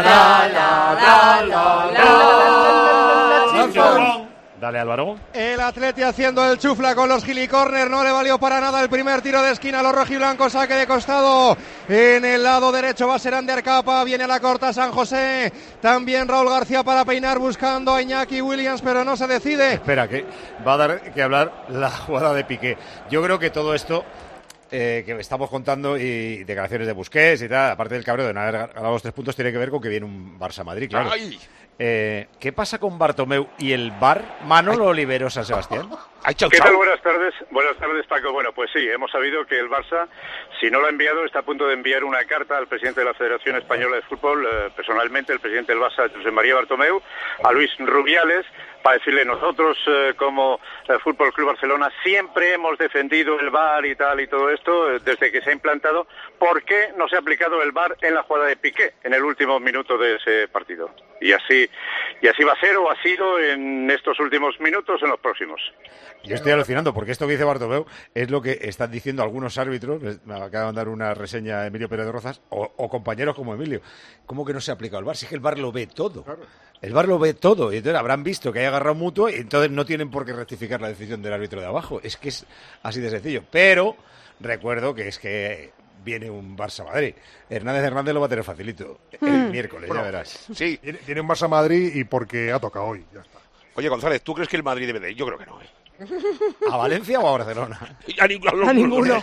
Dale, Álvaro. El Atleti haciendo el chufla con los gilicorner, no le valió para nada el primer tiro de esquina a los rojiblancos, saque de costado en el lado derecho va a ser Ander Capa, viene a la corta San José, también Raúl García para peinar buscando a Iñaki Williams, pero no se decide. Espera, que va a dar que hablar la jugada de Piqué. Yo creo que todo esto eh, que estamos contando y declaraciones de Busquets y tal, aparte del cabreo de no haber ganado los tres puntos, tiene que ver con que viene un Barça-Madrid, claro. Ay. Eh, ¿Qué pasa con Bartomeu y el V A R? ¿Manolo lo liberó San Sebastián? ¿Qué tal? Buenas tardes. Buenas tardes, Paco. Bueno, pues sí, hemos sabido que el Barça, si no lo ha enviado, está a punto de enviar una carta al presidente de la Federación Española de Fútbol, eh, personalmente, el presidente del Barça, José María Bartomeu, a Luis Rubiales, para decirle nosotros, eh, como el Fútbol Club Barcelona, siempre hemos defendido el V A R y tal y todo esto, eh, desde que se ha implantado. ¿Por qué no se ha aplicado el V A R en la jugada de Piqué, en el último minuto de ese partido? Y así, y así va a ser o ha sido en estos últimos minutos, en los próximos. Yo estoy alucinando porque esto que dice Bartomeu es lo que están diciendo algunos árbitros, me acaba de mandar una reseña Emilio Pérez de Rozas, o, o compañeros como Emilio. ¿Cómo que no se ha aplicado el V A R? Si es que el V A R lo ve todo. El V A R lo ve todo. Y entonces habrán visto que hay agarrado mutuo y entonces no tienen por qué rectificar la decisión del árbitro de abajo. Es que es así de sencillo. Pero recuerdo que es que viene un Barça-Madrid. Hernández Hernández lo va a tener facilito. El Mm. miércoles, Bueno, ya verás. Sí. Tiene, tiene un Barça-Madrid y porque ha tocado hoy. Ya está. Oye, González, ¿tú crees que el Madrid debe de ir? Yo creo que no, ¿eh? ¿A Valencia o a Barcelona? A ninguno. A ninguno.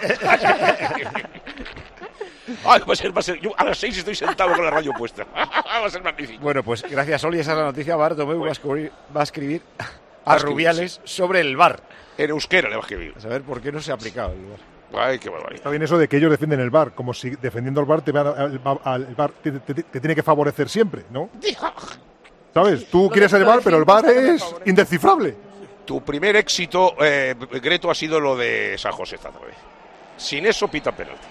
Ay, va a ser, va a ser. Yo a las seis estoy sentado con la radio puesta. Va a ser magnífico. Bueno, pues gracias, Oli. Esa es la noticia. Bartomeu va a escribir, va a escribir a Rubiales sobre el V A R. En euskera le va a escribir. A saber por qué no se ha aplicado el V A R. Ay, qué barbaridad. Está bien eso de que ellos defienden el V A R, como si defendiendo el V A R te, va- el va- al- el V A R te, te- te tiene que favorecer siempre, ¿no? ¿Sabes? Tú Lo quieres de- el lo V A R, pero el V A defiendes R que me es favorece. indescifrable. Tu primer éxito, eh, Greto, ha sido lo de San José esta tarde. Sin eso, pita penalti.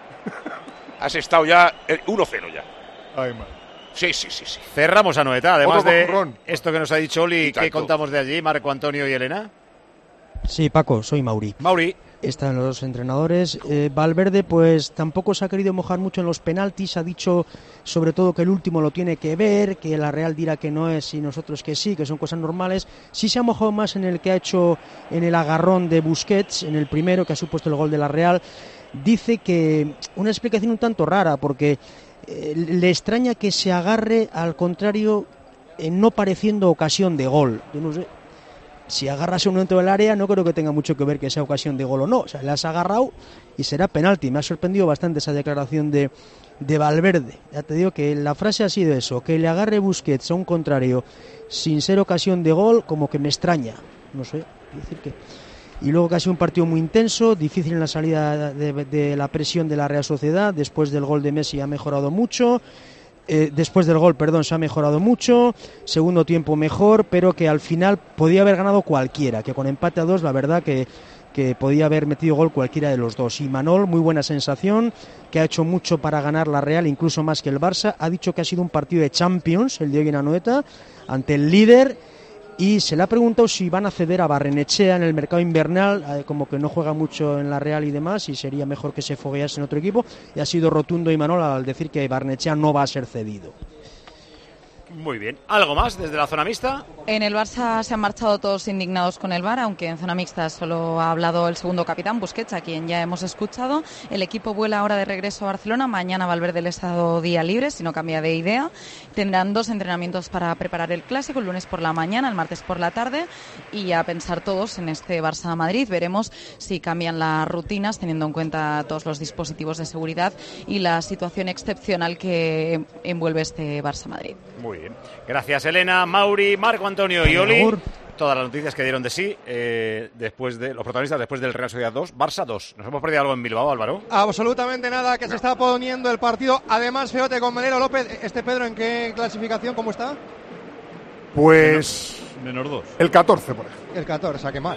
Has estado ya eh, uno cero ya. Ay, man. Sí, sí, sí, sí. Cerramos a Noeta, además Otro de bajurrón. esto que nos ha dicho Oli, Y ¿qué tanto. contamos de allí, Marco Antonio y Elena? Sí, Paco, soy Mauri. Mauri. Están los dos entrenadores. Eh, Valverde, pues tampoco se ha querido mojar mucho en los penaltis. Ha dicho sobre todo que el último lo tiene que ver, que la Real dirá que no es y nosotros que sí, que son cosas normales. Sí se ha mojado más en el que ha hecho en el agarrón de Busquets, en el primero que ha supuesto el gol de la Real. Dice que una explicación un tanto rara, porque eh, le extraña que se agarre, al contrario, eh, no pareciendo ocasión de gol. Yo no sé. Si agarras un momento del área, no creo que tenga mucho que ver que sea ocasión de gol o no. O sea, le has agarrado y será penalti. Me ha sorprendido bastante esa declaración de, de Valverde. Ya te digo que la frase ha sido eso, que le agarre Busquets a un contrario sin ser ocasión de gol, como que me extraña. No sé, decir que... Y luego que ha sido un partido muy intenso, difícil en la salida de, de la presión de la Real Sociedad. Después del gol de Messi ha mejorado mucho. Eh, después del gol, perdón, se ha mejorado mucho, segundo tiempo mejor, pero que al final podía haber ganado cualquiera, que con empate a dos, la verdad que, que podía haber metido gol cualquiera de los dos. Y Manol, muy buena sensación, que ha hecho mucho para ganar la Real, incluso más que el Barça, ha dicho que ha sido un partido de Champions, el de hoy en Anoeta, ante el líder, y se le ha preguntado si van a ceder a Barrenechea en el mercado invernal, eh, como que no juega mucho en la Real y demás, y sería mejor que se foguease en otro equipo, y ha sido rotundo Imanol al decir que Barrenechea no va a ser cedido. Muy bien. ¿Algo más desde la zona mixta? En el Barça se han marchado todos indignados con el V A R, aunque en zona mixta solo ha hablado el segundo capitán, Busquets, a quien ya hemos escuchado. El equipo vuela ahora de regreso a Barcelona. Mañana Valverde les ha dado día libre, si no cambia de idea. Tendrán dos entrenamientos para preparar el Clásico, el lunes por la mañana, el martes por la tarde, y a pensar todos en este Barça-Madrid. Veremos si cambian las rutinas, teniendo en cuenta todos los dispositivos de seguridad y la situación excepcional que envuelve este Barça-Madrid. Muy bien. Gracias, Elena, Mauri, Marco Antonio y Oli. Todas las noticias que dieron de sí eh, después de los protagonistas después del Real Sociedad dos, Barça dos. ¿Nos hemos perdido algo en Bilbao, Álvaro? Absolutamente nada, que se está poniendo el partido. Además, Feote con Melero López. Este Pedro, ¿en qué clasificación? ¿Cómo está? Pues... Menos dos. El catorce, por ejemplo. El catorce, o sea, qué mal.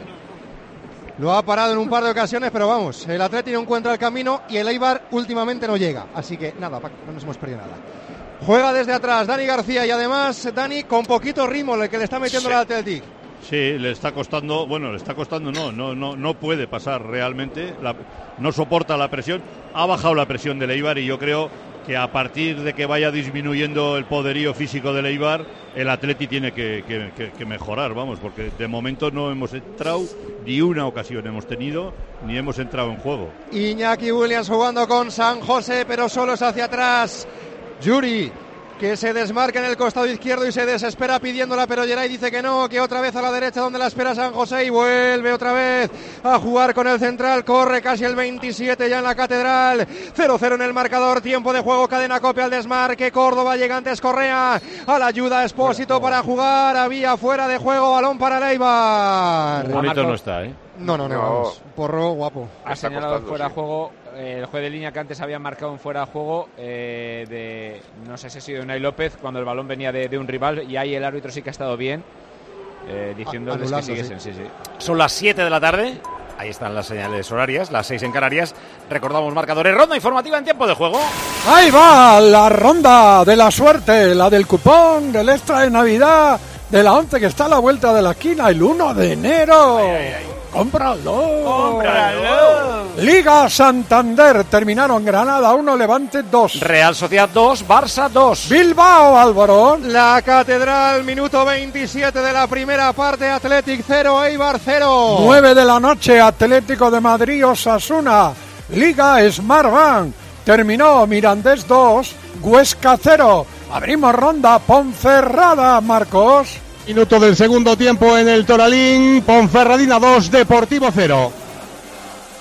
Lo ha parado en un par de ocasiones, pero vamos, el Atleti no encuentra el camino y el Eibar últimamente no llega. Así que nada, Paco, no nos hemos perdido nada. Juega desde atrás Dani García y además Dani con poquito ritmo, el que le está metiendo Sí. el Athletic. Sí, le está costando, bueno, le está costando, no, no, no, no puede pasar realmente, la- no soporta la presión, ha bajado la presión del Eibar y yo creo que a partir de que vaya disminuyendo el poderío físico del Eibar, el Atleti tiene que, que- que- que mejorar, vamos, porque de momento no hemos entrado, ni una ocasión hemos tenido, ni hemos entrado en juego. Iñaki Williams jugando con San José, pero solo es hacia atrás. Yuri, que se desmarca en el costado izquierdo y se desespera pidiéndola, pero Geray dice que no, que otra vez a la derecha donde la espera San José y vuelve otra vez a jugar con el central, corre casi el veintisiete ya en la Catedral, cero cero en el marcador, tiempo de juego, cadena copia al desmarque, Córdoba llega antes Correa, a la ayuda Espósito para jugar, había fuera de juego, balón para el Eibar. Bonito no está, ¿eh? No, no, no, No. vamos, porro guapo. Ha señalado fuera de juego eh, el juez de línea que antes había marcado un fuera de juego eh, de, no sé si ha sido Unai López, cuando el balón venía de, de un rival, y ahí el árbitro sí que ha estado bien, eh, diciéndoles que Anulando, siguiesen, sí. sí, sí. Son las siete de la tarde. Ahí están las señales horarias, las seis en Canarias. Recordamos marcadores. Ronda informativa en tiempo de juego. Ahí va la ronda de la suerte, la del cupón, del extra de Navidad, de la once que está a la vuelta de la esquina, el uno de enero. Ay, ay, ay. ¡Cómpralo! ¡Cómpralo! Liga Santander, terminaron Granada uno, Levante dos. Real Sociedad dos, Barça dos. Bilbao, Álvaro. La Catedral, minuto veintisiete de la primera parte, Athletic cero, Eibar cero. nueve de la noche, Atlético de Madrid, Osasuna. Liga Smartbank, terminó Mirandés dos, Huesca cero. Abrimos ronda, Ponferrada, Marcos. Minuto del segundo tiempo en el Toralín, Ponferradina dos, Deportivo cero.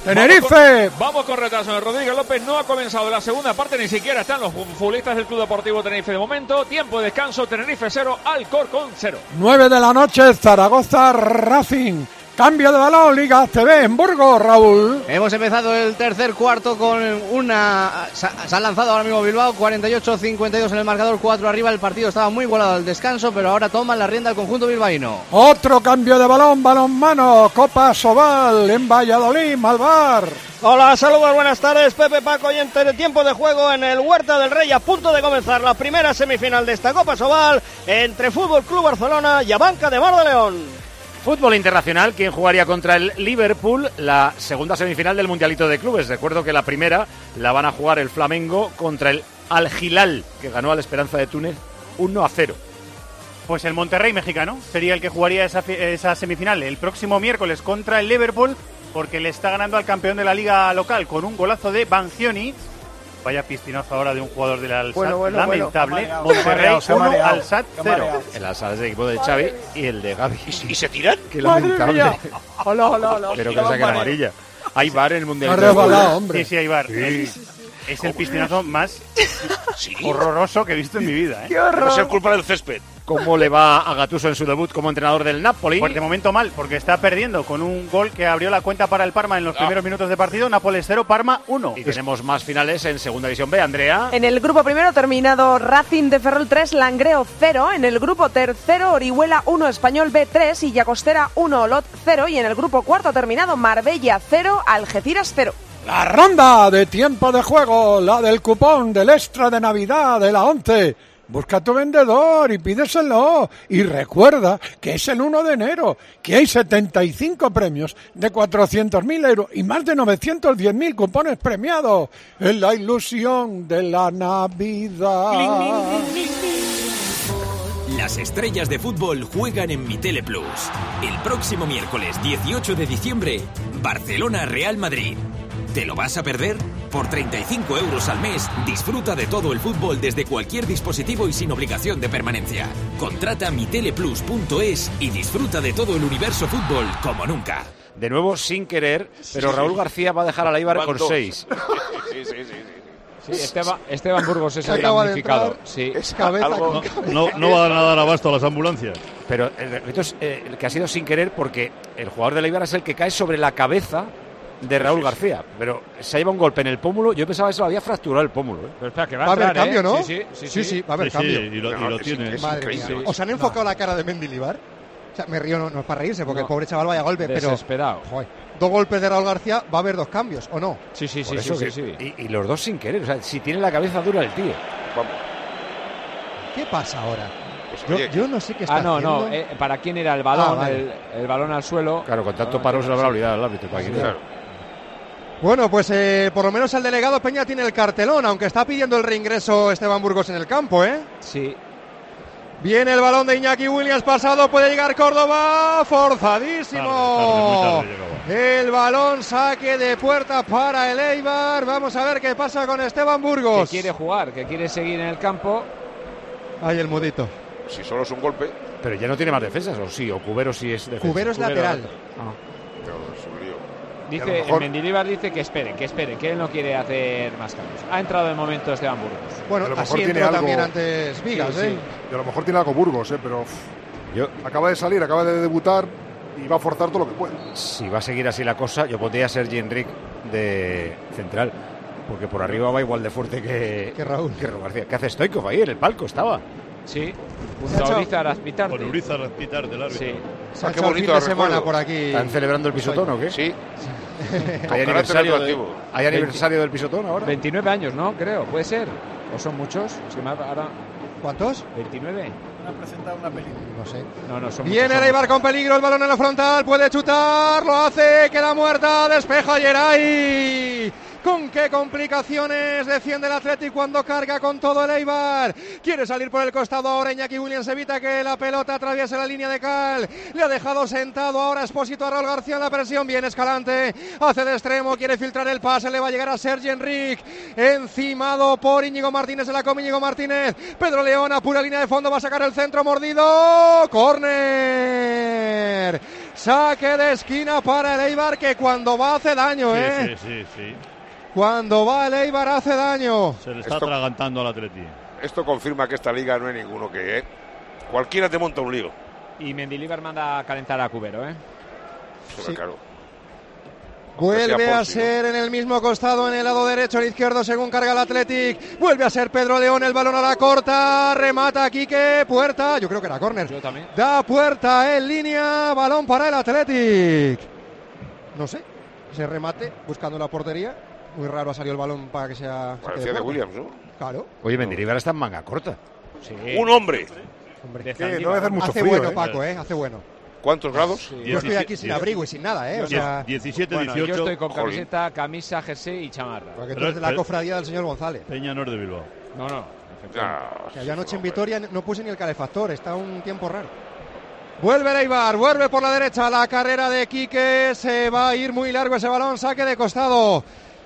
Tenerife. Vamos con, vamos con retraso. Rodríguez López no ha comenzado la segunda parte, ni siquiera están los futbolistas del Club Deportivo Tenerife de momento. Tiempo de descanso, Tenerife cero, Alcorcón cero. nueve de la noche, Zaragoza Racing. Cambio de balón, Liga A C B en Burgos, Raúl. Hemos empezado el tercer cuarto con una... Se han lanzado ahora mismo Bilbao, cuarenta y ocho cincuenta y dos en el marcador, cuatro arriba. El partido estaba muy igualado al descanso, pero ahora toman la rienda el conjunto bilbaíno. Otro cambio de balón, balón mano, Copa Sobal en Valladolid, Malvar. Hola, saludos, buenas tardes, Pepe, Paco, y entre tiempo de juego en el Huerta del Rey, a punto de comenzar la primera semifinal de esta Copa Sobal entre Fútbol Club Barcelona y Abanca de Mar de León. Fútbol internacional, ¿quién jugaría contra el Liverpool? La segunda semifinal del Mundialito de Clubes. Recuerdo que la primera la van a jugar el Flamengo contra el Al Hilal, que ganó a la Esperanza de Túnez uno a cero. Pues el Monterrey mexicano sería el que jugaría esa, esa semifinal el próximo miércoles contra el Liverpool, porque le está ganando al campeón de la liga local con un golazo de Banzioni. Vaya piscinazo ahora de un jugador del Al-Sadd, bueno, bueno, lamentable. Bueno. Monterrey uno, Al-Sadd cero. El Al-Sadd es el equipo de Xavi y el de Gavi. ¿Y, y se tiran? Qué lamentable. Hola, hola, hola. Pero que le saquen amarilla. Hay bar en el Mundial. Sí, sí, hay bar. Sí. Es, es el piscinazo más ¿Sí? horroroso que he visto en mi vida. ¿eh? ¡Qué horror! No sea culpa del césped. ¿Cómo le va a Gattuso en su debut como entrenador del Napoli? Pues de momento mal, porque está perdiendo con un gol que abrió la cuenta para el Parma en los ah. primeros minutos de partido. Nápoles cero, Parma uno. Y tenemos más finales en Segunda División B, Andrea. En el grupo primero terminado Racing de Ferrol tres, Langreo cero. En el grupo tercero Orihuela uno, Español B tres y Llagostera uno, Olot cero. Y en el grupo cuarto terminado Marbella cero, Algeciras cero. La ronda de tiempo de juego, la del cupón del extra de Navidad de la once. Busca a tu vendedor y pídeselo. Y recuerda que es el uno de enero, que hay setenta y cinco premios de cuatrocientos mil euros y más de novecientos diez mil cupones premiados. En la ilusión de la Navidad. Las estrellas de fútbol juegan en Mi Tele Plus. El próximo miércoles dieciocho de diciembre, Barcelona-Real Madrid. ¿Te lo vas a perder? Por treinta y cinco euros al mes, disfruta de todo el fútbol desde cualquier dispositivo y sin obligación de permanencia. Contrata miteleplus punto es y disfruta de todo el universo fútbol como nunca. De nuevo, sin querer, pero Raúl García va a dejar a la Eibar con seis. Sí, sí, sí, sí. Sí, Esteban, Esteban Burgos es el damnificado. Sí. Es cabeza Algo, con cabeza. No, no va a dar abasto a las ambulancias. Pero el reto es eh, el que ha sido sin querer porque el jugador de la Eibar es el que cae sobre la cabeza de Raúl García, pero se lleva un golpe en el pómulo. Yo pensaba que se lo había fracturado el pómulo. ¿eh? Pero espera, que va, va a, a entrar, haber cambio, ¿eh? ¿no? Sí, sí, sí, sí, sí va a haber sí, cambio. Sí, y lo, y lo tiene. Madre mía. Sí. ¿Os han enfocado no. la cara de Mendilibar? O sea, me río, no, no es para reírse, porque no. el pobre chaval vaya golpe, desesperado. Pero joder, dos golpes de Raúl García, va a haber dos cambios, ¿o no? Sí, sí, sí, sí, sí, sí. Y, y los dos sin querer, o sea, si tiene la cabeza dura el tío. Vamos. ¿Qué pasa ahora? Yo, yo no sé qué está Ah, no, haciendo. no, eh, ¿para quién era el balón? Ah, vale. el, el balón al suelo. Claro, con tanto paro se lo habrá olvidado el árbitro. ¿Para quién era? Bueno, pues eh, por lo menos el delegado Peña tiene el cartelón, aunque está pidiendo el reingreso Esteban Burgos en el campo, ¿eh? Sí. Viene el balón de Iñaki Williams pasado, puede llegar Córdoba, forzadísimo. Tarde, tarde, el balón saque de puerta para el Eibar. Vamos a ver qué pasa con Esteban Burgos. Que quiere jugar, que quiere seguir en el campo. Ahí el mudito. Si solo es un golpe. Pero ya no tiene más defensas, o sí, o Cubero sí es defensa. Cubero es Cubero lateral. Ah. Dice, mejor... Mendilibar dice que espere, que espere, que él no quiere hacer más cambios. Ha entrado el momento Esteban Burgos. Bueno, así entró algo... también antes Vigas, sí, ¿eh? Sí. Y a lo mejor tiene algo Burgos, ¿eh? Pero yo... acaba de salir, acaba de debutar y va a forzar todo lo que puede. Si va a seguir así la cosa, yo pondría a Sergi Enric de central, porque por arriba va igual de fuerte que, que Raúl. Que Raúl García. ¿Qué hace Stoikov ahí en el palco? Estaba. Sí, junto a Urizar Azpitarte. Con Urizar Azpitarte del árbitro. Sí. Se ha qué bonito de semana por aquí. ¿Están celebrando el pisotón o qué? Sí. ¿Hay aniversario, de, ¿Hay aniversario del pisotón ahora? veintinueve años, ¿no? Creo, puede ser. ¿O son muchos? Es que ahora... ¿Cuántos? veintinueve. Ha presentado una película. No sé. No, no, son Viene el Eibar con peligro, el balón en la frontal, puede chutar, lo hace, queda muerta, despeja Geray. Con qué complicaciones defiende el Athletic cuando carga con todo el Eibar. Quiere salir por el costado ahora Iñaki Williams, evita que la pelota atraviese la línea de cal. Le ha dejado sentado ahora Expósito a Raúl García en la presión. Viene Escalante, hace de extremo, quiere filtrar el pase, le va a llegar a Sergi Enric. Encimado por Íñigo Martínez, se la come Íñigo Martínez. Pedro León a pura línea de fondo, va a sacar el centro mordido. Córner. Saque de esquina para el Eibar, que cuando va hace daño, sí, ¿eh? Sí, sí, sí. Cuando va el Eibar hace daño. Se le está Esto- atragantando al Atleti. Esto confirma que esta liga no hay ninguno que, ¿eh? Cualquiera te monta un lío. Y Mendilibar manda a calentar a Cubero, ¿eh? Sí. Claro. Vuelve sea a Ponzi, ser en el mismo costado, en el lado derecho, el izquierdo, según carga el Athletic. Vuelve a ser Pedro León, el balón a la corta. Remata Quique, puerta. Yo creo que era córner. Yo también. Da puerta en línea, balón para el Athletic. No sé, ese remate buscando la portería. Muy raro ha salido el balón para que sea. saque Parecía de puerta. Williams, ¿no? Claro. Oye, Mendilibar está en manga corta. Sí. Un hombre. Hombre, De Que no Zaldívar. va a hacer mucho hace frío, bueno, ¿eh? Paco, ¿eh? Hace bueno. ¿Cuántos grados? Yo estoy aquí sin abrigo y sin nada, ¿eh? O sea, diecisiete, Bueno, dieciocho. yo estoy con Jolín. camiseta, camisa, jersey y chamarra. porque tú Pero- eres de la pero- cofradía del señor González. Peña no es de Bilbao. No, no. Ya, Que allá anoche en Vitoria no puse ni el calefactor, está un tiempo raro. Vuelve el Eibar, vuelve por la derecha, la carrera de Quique, se va a ir muy largo ese balón, saque de costado.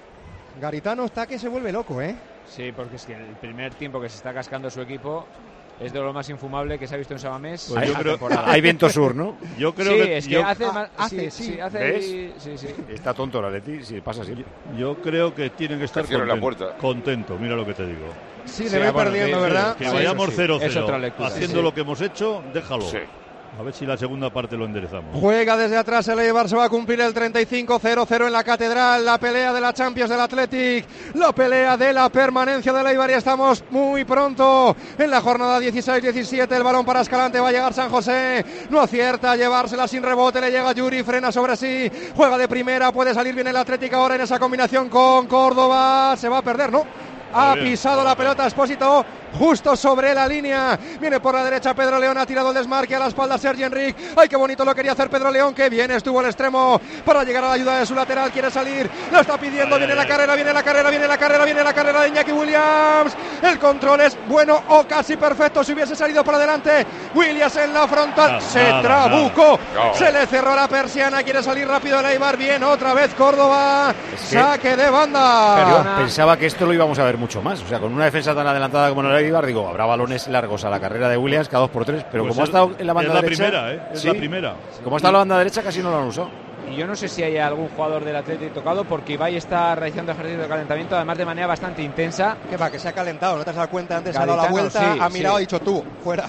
Garitano está que se vuelve loco, ¿eh? Sí, porque es que el primer tiempo que se está cascando su equipo es de lo más infumable que se ha visto en Samamés. Pues yo esta creo- temporada. Hay viento sur, ¿no? Yo creo sí, que es que yo, hace, Ah, más- hace, sí, sí. sí, hace ¿Ves? y- sí, sí. Está tonto el Atleti, si pasa así. yo creo que tienen que estar Que cierre la conten- puerta. contento, mira lo que te digo. Sí, Sí, le voy ah, bueno, perdiendo, sí, ¿verdad? Que Sí, vayamos eso sí. cero Es cero otra lectura, haciendo sí. lo que hemos hecho, déjalo. Sí. A ver si la segunda parte lo enderezamos. Juega desde atrás el Eibar, se va a cumplir el treinta y cinco cero cero en la Catedral, la pelea de la Champions del Athletic, la pelea de la permanencia del Eibar y estamos muy pronto en la jornada dieciséis diecisiete, el balón para Escalante, va a llegar San José, no acierta a llevársela sin rebote, le llega Yuri, frena sobre sí, juega de primera, puede salir bien el Athletic ahora en esa combinación con Córdoba, se va a perder, ¿no? Ha Muy bien. pisado la pelota Expósito justo sobre la línea. Viene por la derecha Pedro León, ha tirado el desmarque a la espalda Sergi Enric. ¡Ay, qué bonito lo quería hacer Pedro León! ¡Qué bien estuvo el extremo para llegar a la ayuda de su lateral! Quiere salir, lo está pidiendo. Ay, viene ay, la ay. carrera, viene la carrera, viene la carrera, viene la carrera de Iñaki Williams. El control es bueno o casi perfecto. Si hubiese salido para adelante, Williams en la frontal. Nada, se nada, trabucó. nada. Se le cerró la persiana. Quiere salir rápido el Eibar. Bien, otra vez Córdoba. Es que- Saque de banda. Yo pensaba que esto lo íbamos a ver mucho más. O sea, con una defensa tan adelantada como el Eibar, digo, habrá balones largos a la carrera de Williams cada dos por tres. Pero Pues como ha es- estado en la banda es la derecha. primera, ¿eh? Es sí, la primera. Como ha estado en la banda derecha, casi no lo han usado. Y yo no sé si hay algún jugador del Atlético tocado porque Ibai está realizando ejercicio de calentamiento, además de manera bastante intensa. Que va, que se ha calentado, no te has dado cuenta antes, ha dado la Garitano, vuelta, sí, ha mirado sí. y dicho tú, fuera.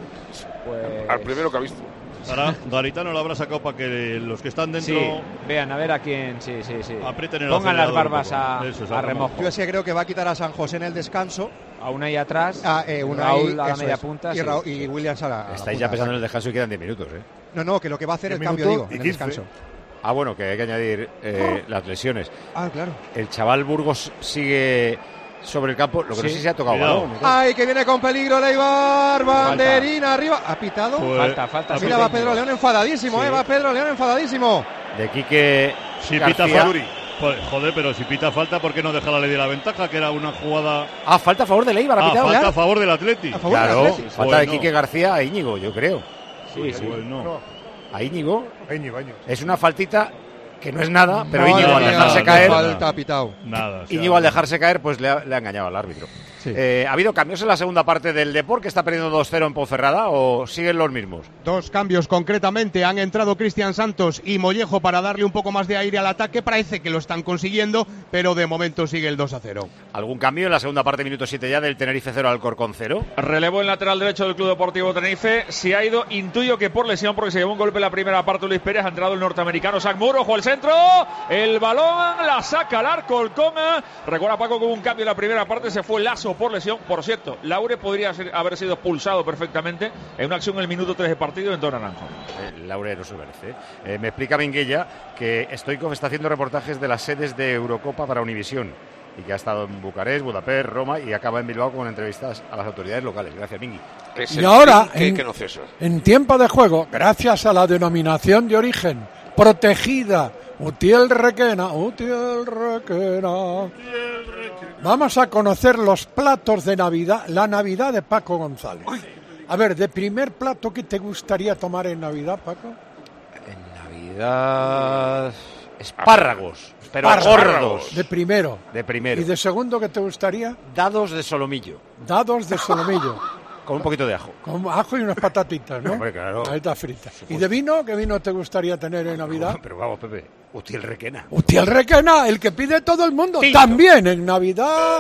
Pues... Al primero que ha visto. Ahora, Garitano lo habrá sacado para que los que están dentro Sí, vean, a ver a quién, sí, sí, sí. aprieten el Pongan las acelerador un barbas poco. a, Eso es, a a remojo. Yo sí creo que va a quitar a San José en el descanso. A una y atrás, Ah, eh, una Raúl y, a la eso media es. punta. Y, sí. Raúl- y Williams a la, a la Estáis punta. ya pensando en el descanso y quedan diez minutos, ¿eh? No, no, que lo que va a hacer es Diez cambio, digo, minutos y en el quince. descanso. Ah, bueno, que hay que añadir eh, las lesiones. Ah, claro. El chaval Burgos sigue sobre el campo, lo que no Sí. sé si ha tocado Cuidado. balón. ¿no? Ay, que viene con peligro Leibar, banderina arriba. ¿Ha pitado? Pues- Falta, falta. Mira, sí, va sí. Pedro León enfadadísimo, Sí. eh, va Pedro León enfadadísimo. De Quique Si García. pita falta. Pues, joder, pero si pita falta, ¿por qué no deja la ley de la ventaja? Que era una jugada. Ah, falta a favor de Leibar, ha Ah, pitado. falta claro. a favor del Atleti. A favor del Claro, Atleti. falta de Bueno. Quique García a Íñigo, yo creo. Sí, sí. Pues no. No, A Íñigo Íñigo, Íñigo. es una faltita que no es nada, pero Madre Íñigo al mía, dejarse qué caer, falta ha pitado. Nada. o sea, Íñigo al dejarse caer, pues le ha, le ha engañado al árbitro. Sí. Eh, ¿Ha habido cambios en la segunda parte del Depor, que está perdiendo dos cero en Ponferrada, o siguen los mismos? Dos cambios concretamente. Han entrado Cristian Santos y Mollejo para darle un poco más de aire al ataque. Parece que lo están consiguiendo, pero de momento sigue el dos a cero. ¿Algún cambio en la segunda parte, minuto siete ya, del Tenerife cero al Corcón cero? Relevo en lateral derecho del Club Deportivo Tenerife. Si ha ido, intuyo que por lesión, porque se llevó un golpe en la primera parte Luis Pérez. Ha entrado el norteamericano Zach Moore. Ojo al centro. El balón la saca al arco el Conga. Recuerda, Paco, que hubo un cambio en la primera parte. Se fue Lasso por lesión. Por cierto, Laure podría ser- haber sido expulsado perfectamente en una acción en el minuto tres de partido en Don Naranjo. Eh, Laure no se lo merece. Eh, me explica Minguella que Stoikov está haciendo reportajes de las sedes de Eurocopa para Univisión y que ha estado en Bucarest, Budapest, Roma y acaba en Bilbao con entrevistas a las autoridades locales. Gracias, Mingui. Es Y el ahora, fin que, en- que no cesa. En tiempo de juego, gracias a la denominación de origen protegida, Utiel Requena, Utiel Requena, vamos a conocer los platos de Navidad, la Navidad de Paco González. A ver, de primer plato, ¿qué te gustaría tomar en Navidad, Paco? En Navidad... Espárragos, pero Espárragos. gordos. De primero. De primero. ¿Y de segundo qué te gustaría? Dados de solomillo. Dados de solomillo. Con un poquito de ajo. Con ajo y unas patatitas, ¿no? Hombre, claro. Patatitas fritas. ¿Y de vino? ¿Qué vino te gustaría tener en Navidad? Pero vamos, Pepe, Utiel Requena. Utiel Requena, el que pide todo el mundo. Tinto. También en Navidad.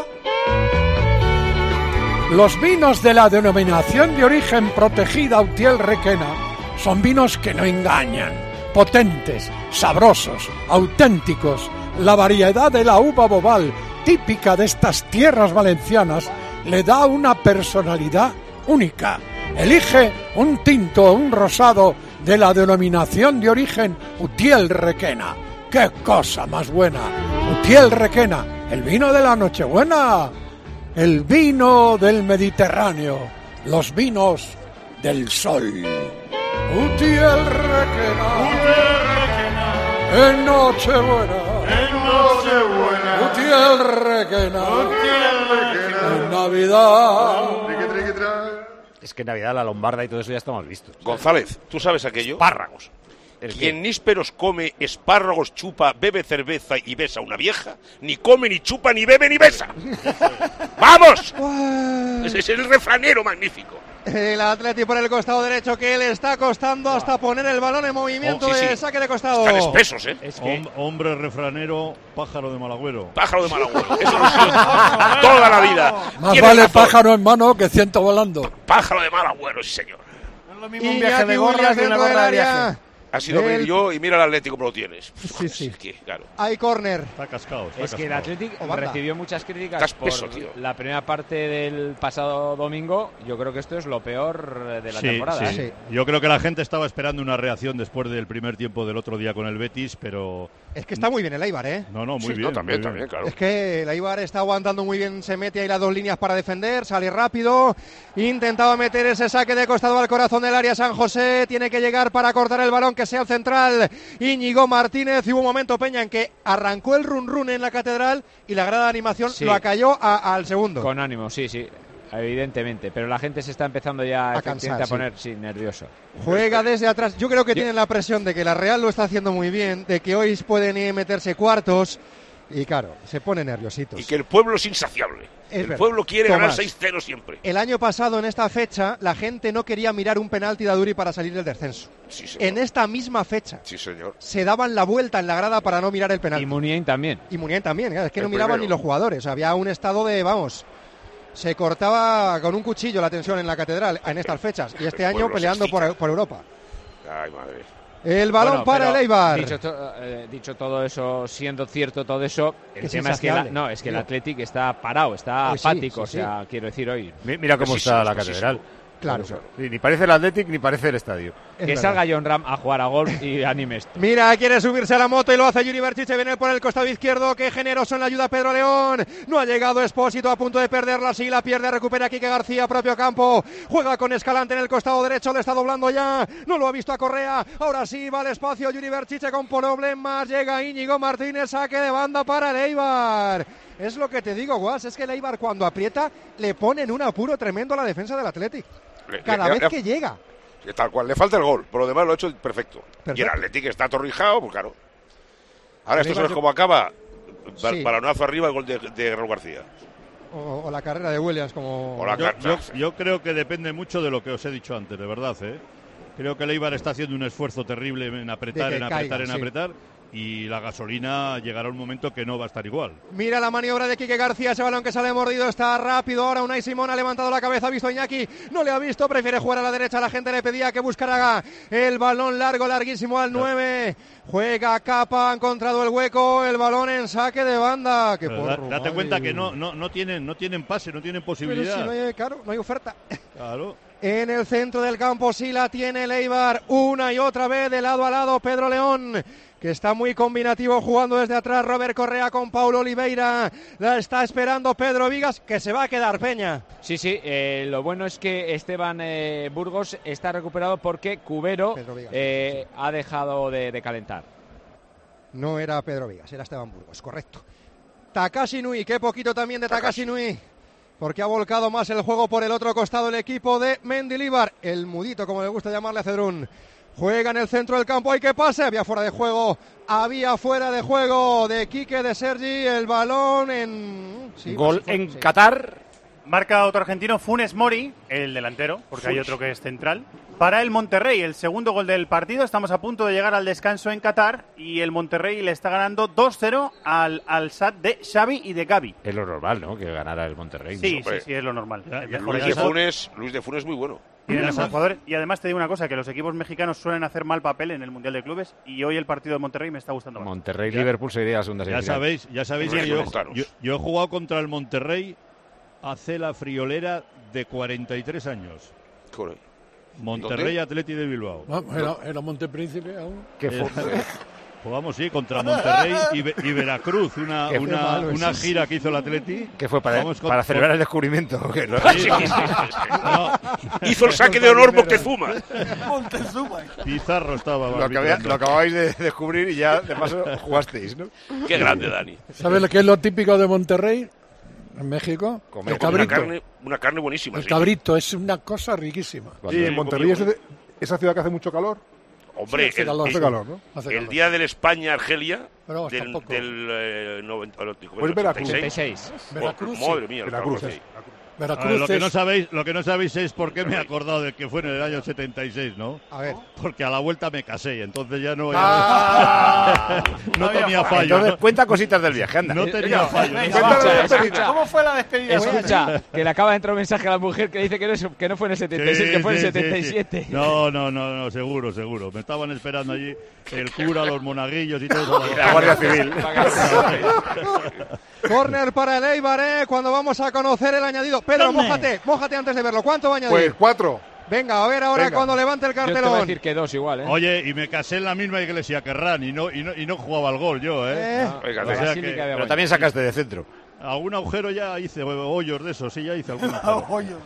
Los vinos de la denominación de origen protegida Utiel Requena son vinos que no engañan, potentes, sabrosos, auténticos. La variedad de la uva bobal, típica de estas tierras valencianas, le da una personalidad única. Elige un tinto o un rosado de la denominación de origen Utiel Requena. ¡Qué cosa más buena! Utiel Requena, el vino de la Nochebuena. El vino del Mediterráneo, los vinos del sol. Utiel Requena, en Nochebuena, en Nochebuena, Utiel Requena, Utiel Requena, en Navidad. Es que en Navidad la lombarda y todo eso ya estamos vistos. González, ¿tú sabes aquello? Espárragos. Quien nísperos come espárragos, chupa, bebe cerveza y besa a una vieja, ni come, ni chupa, ni bebe, ni besa. ¡Vamos! Ese es el refranero magnífico. El Atleti por el costado derecho, que le está costando hasta poner el balón en movimiento Oh, sí, de sí. saque de costado. Están espesos, ¿eh? Es que... Hom- hombre refranero, pájaro de mal agüero. Pájaro de mal agüero. Eso lo he sido toda la vida. Más Tiene vale razón. pájaro en mano que ciento volando. Pájaro de mal agüero, sí, señor. Un viaje de gorras dentro del área. Ha sido El- venir yo y mira el Atlético como lo tienes. Sí, sí. Es que, claro. Hay córner. Está cascado. Está Es que el cascado. Athletic O banda. recibió muchas críticas Estás por peso, tío. la primera parte del pasado domingo. Yo creo que esto es lo peor de la Sí, temporada. sí. ¿eh? Yo creo que la gente estaba esperando una reacción después del primer tiempo del otro día con el Betis, pero... Es que está muy bien el Eibar, ¿eh? No, no, muy Sí, bien. no, también, muy bien. también, claro. Es que el Eibar está aguantando muy bien, se mete ahí las dos líneas para defender, sale rápido, intentaba meter ese saque de costado al corazón del área San José, tiene que llegar para cortar el balón, que sea el central Íñigo Martínez, y hubo un momento, Peña, en que arrancó el run run en la catedral y la grada de animación Sí. lo acalló a- al segundo. Con ánimo, sí, sí. Evidentemente, pero la gente se está empezando ya A efectivamente cansar, a sí. poner sí, nervioso. Juega desde atrás, yo creo que tienen la presión de que la Real lo está haciendo muy bien, de que hoy pueden ir meterse cuartos, y claro, se pone nerviositos. Y que el pueblo es insaciable. Es el verdad. pueblo quiere ganar Tomás. seis cero siempre. El año pasado, en esta fecha, la gente no quería mirar un penalti de Aduri para salir del descenso. Sí, señor. En esta misma fecha Sí, señor. se daban la vuelta en la grada para no mirar el penalti. Y Muniain también. Y Muniain también, claro, es que El no miraban primero. ni los jugadores. Había un estado de, vamos, se cortaba con un cuchillo la tensión en la catedral en estas fechas. Y este El año pueblo se peleando excita. por, por Europa. Ay, madre. El balón Bueno, para pero el Eibar. Dicho, to- eh, dicho todo eso, siendo cierto todo eso, el Que es tema es que, la- insaciable. no, es que el Digo. Athletic está parado, está Hoy sí, apático, sí, o sea, quiero decir hoy. Mi- Mira cómo Espesísimo, está la espesísimo. catedral. Claro. Ni, ni parece el Athletic ni parece el estadio. Es que verdad. salga John Ram a jugar a golf y anime esto. Mira, quiere subirse a la moto y lo hace Yuri Berchiche, viene por el costado izquierdo, qué generoso en la ayuda Pedro León, no ha llegado Espósito, a punto de perderla, sí la pierde, recupera Quique García, propio campo, juega con Escalante en el costado derecho, le está doblando ya, no lo ha visto a Correa, ahora sí va al espacio Yuri Berchiche con problemas, llega Íñigo Martínez, saque de banda para el Eibar. Es lo que te digo, Guas, es que el Eibar cuando aprieta le pone en un apuro tremendo a la defensa del Athletic, Le- cada le- vez le- que llega. que Tal cual, le falta el gol. Por lo demás lo ha hecho perfecto. Perfecto. Y el Atlético está atorrijado, pues claro. Ahora, El esto Eibar es yo- como acaba. Ba- Sí. Balonazo arriba, el gol de, de Raúl García. O, o la carrera de Williams como... O la Yo, carta. yo- yo creo que depende mucho de lo que os he dicho antes, de verdad, ¿eh? Creo que el Eibar está haciendo un esfuerzo terrible en apretar, De que en apretar, caiga, en sí. apretar, y la gasolina llegará un momento que no va a estar igual. Mira la maniobra de Quique García, ese balón que sale mordido, está rápido ahora Unai Simón, ha levantado la cabeza, ha visto a Iñaki, no le ha visto, prefiere jugar a la derecha, la gente le pedía que buscara el balón largo, larguísimo al nueve, juega Capa, ha encontrado el hueco, el balón en saque de banda. Que Pero porro, da- date ay. cuenta que no, no, no, tienen, no tienen pase, no tienen Pero posibilidad. si no hay, claro, no hay oferta. Claro. En el centro del campo sí la tiene el Eibar, una y otra vez de lado a lado Pedro León, que está muy combinativo jugando desde atrás. Robert Correa con Paulo Oliveira, la está esperando Pedro Vigas, que se va a quedar, Peña. Sí, sí, eh, lo bueno es que Esteban eh, Burgos está recuperado porque Cubero Pedro Vigas, eh, ha dejado de, de calentar. No era Pedro Vigas, era Esteban Burgos, correcto. Takashi Nui, qué poquito también de Takashi Nui, porque ha volcado más el juego por el otro costado el equipo de Mendilibar, el mudito como le gusta llamarle a Cedrún. Juega en el centro del campo, hay que pase, había fuera de juego, había fuera de juego de Quique, de Sergi, el balón en... Sí, Gol sí, fue- en sí. Qatar. Marca otro argentino, Funes Mori, el delantero, porque Funes. hay otro que es central. Para el Monterrey, el segundo gol del partido. Estamos a punto de llegar al descanso en Qatar y el Monterrey le está ganando dos cero al Al-Sadd de Xavi y de Gavi. Es lo normal, ¿no? Que ganara el Monterrey. Sí, ¿no? sí, sí, es lo normal. El mejor Luis de equipo. Funes, Luis de Funes muy bueno. Tienen mejores jugadores. Y además te digo una cosa, que los equipos mexicanos suelen hacer mal papel en el Mundial de Clubes y hoy el partido de Monterrey me está gustando más. Monterrey-Liverpool sería la segunda Ya semifinal. sabéis, ya sabéis que yo, yo, yo he jugado contra el Monterrey hace la friolera de cuarenta y tres años. Correcto. Monterrey Atleti de Bilbao. No, era, era Montepríncipe aún. ¿Qué Eh, Jugamos, sí, contra Monterrey y, Ve- y Veracruz, una, Qué una, malo es una eso. gira que hizo el Atleti. ¿Qué fue para, Vamos con- para celebrar con- el descubrimiento? ¿O qué? ¿No? Sí, sí, sí, sí. No. Hizo el saque de honor Moctezuma. Pizarro estaba. Lo, acabé- arbitrando. lo acababais de descubrir y ya de paso jugasteis, ¿no? Qué grande, Dani. ¿Sabes lo que es lo típico de Monterrey? En México. Comer. El cabrito. Una carne, una carne buenísima. El sí. cabrito es una cosa riquísima. Sí, en Monterrey es de- esa ciudad que hace mucho calor. Hombre, Sí, hace el, calor, el- hace calor, ¿no? Hace el calor. día del España-Argelia Pero hasta del, poco. del eh, noventa, ¿cómo Pues era? Veracruz. ochenta y seis. Veracruz, Oh, madre mía, el Veracruz calor es. que hay. Veracruz A ver, lo, que es- no sabéis, lo que no sabéis es por qué me he acordado de que fue en el año setenta y seis, ¿no? A ver. Porque a la vuelta me casé y entonces ya no, Ah. no tenía fallo. Entonces ¿no? cuenta cositas del viaje, anda. No tenía fallo. Escucha, escucha. ¿Cómo fue la despedida? Escucha, que le acaba de entrar un mensaje a la mujer que dice que no, es- que no fue en el setenta y seis, que fue en el Sí, sí, setenta y sí, siete. sí. No, no, no, no, seguro, seguro. Me estaban esperando allí el cura, los monaguillos y todo eso. La Guardia Civil. Córner para el Eibar, ¿eh? Cuando vamos a conocer el añadido. Pedro, ¿Dónde? mójate, mójate antes de verlo. ¿Cuánto va a añadir? Pues cuatro. Venga, a ver ahora Venga. cuando levante el Yo te voy a cartelón. decir que dos igual, ¿eh? Oye, y me casé en la misma iglesia que Ran y no, y no, y no jugaba al gol yo, ¿eh? Eh. Oiga, O sea Basílica que de Pero Begoña. también sacaste de centro. algún agujero ya hice, hoyos de esos, sí, ya hice algún agujero.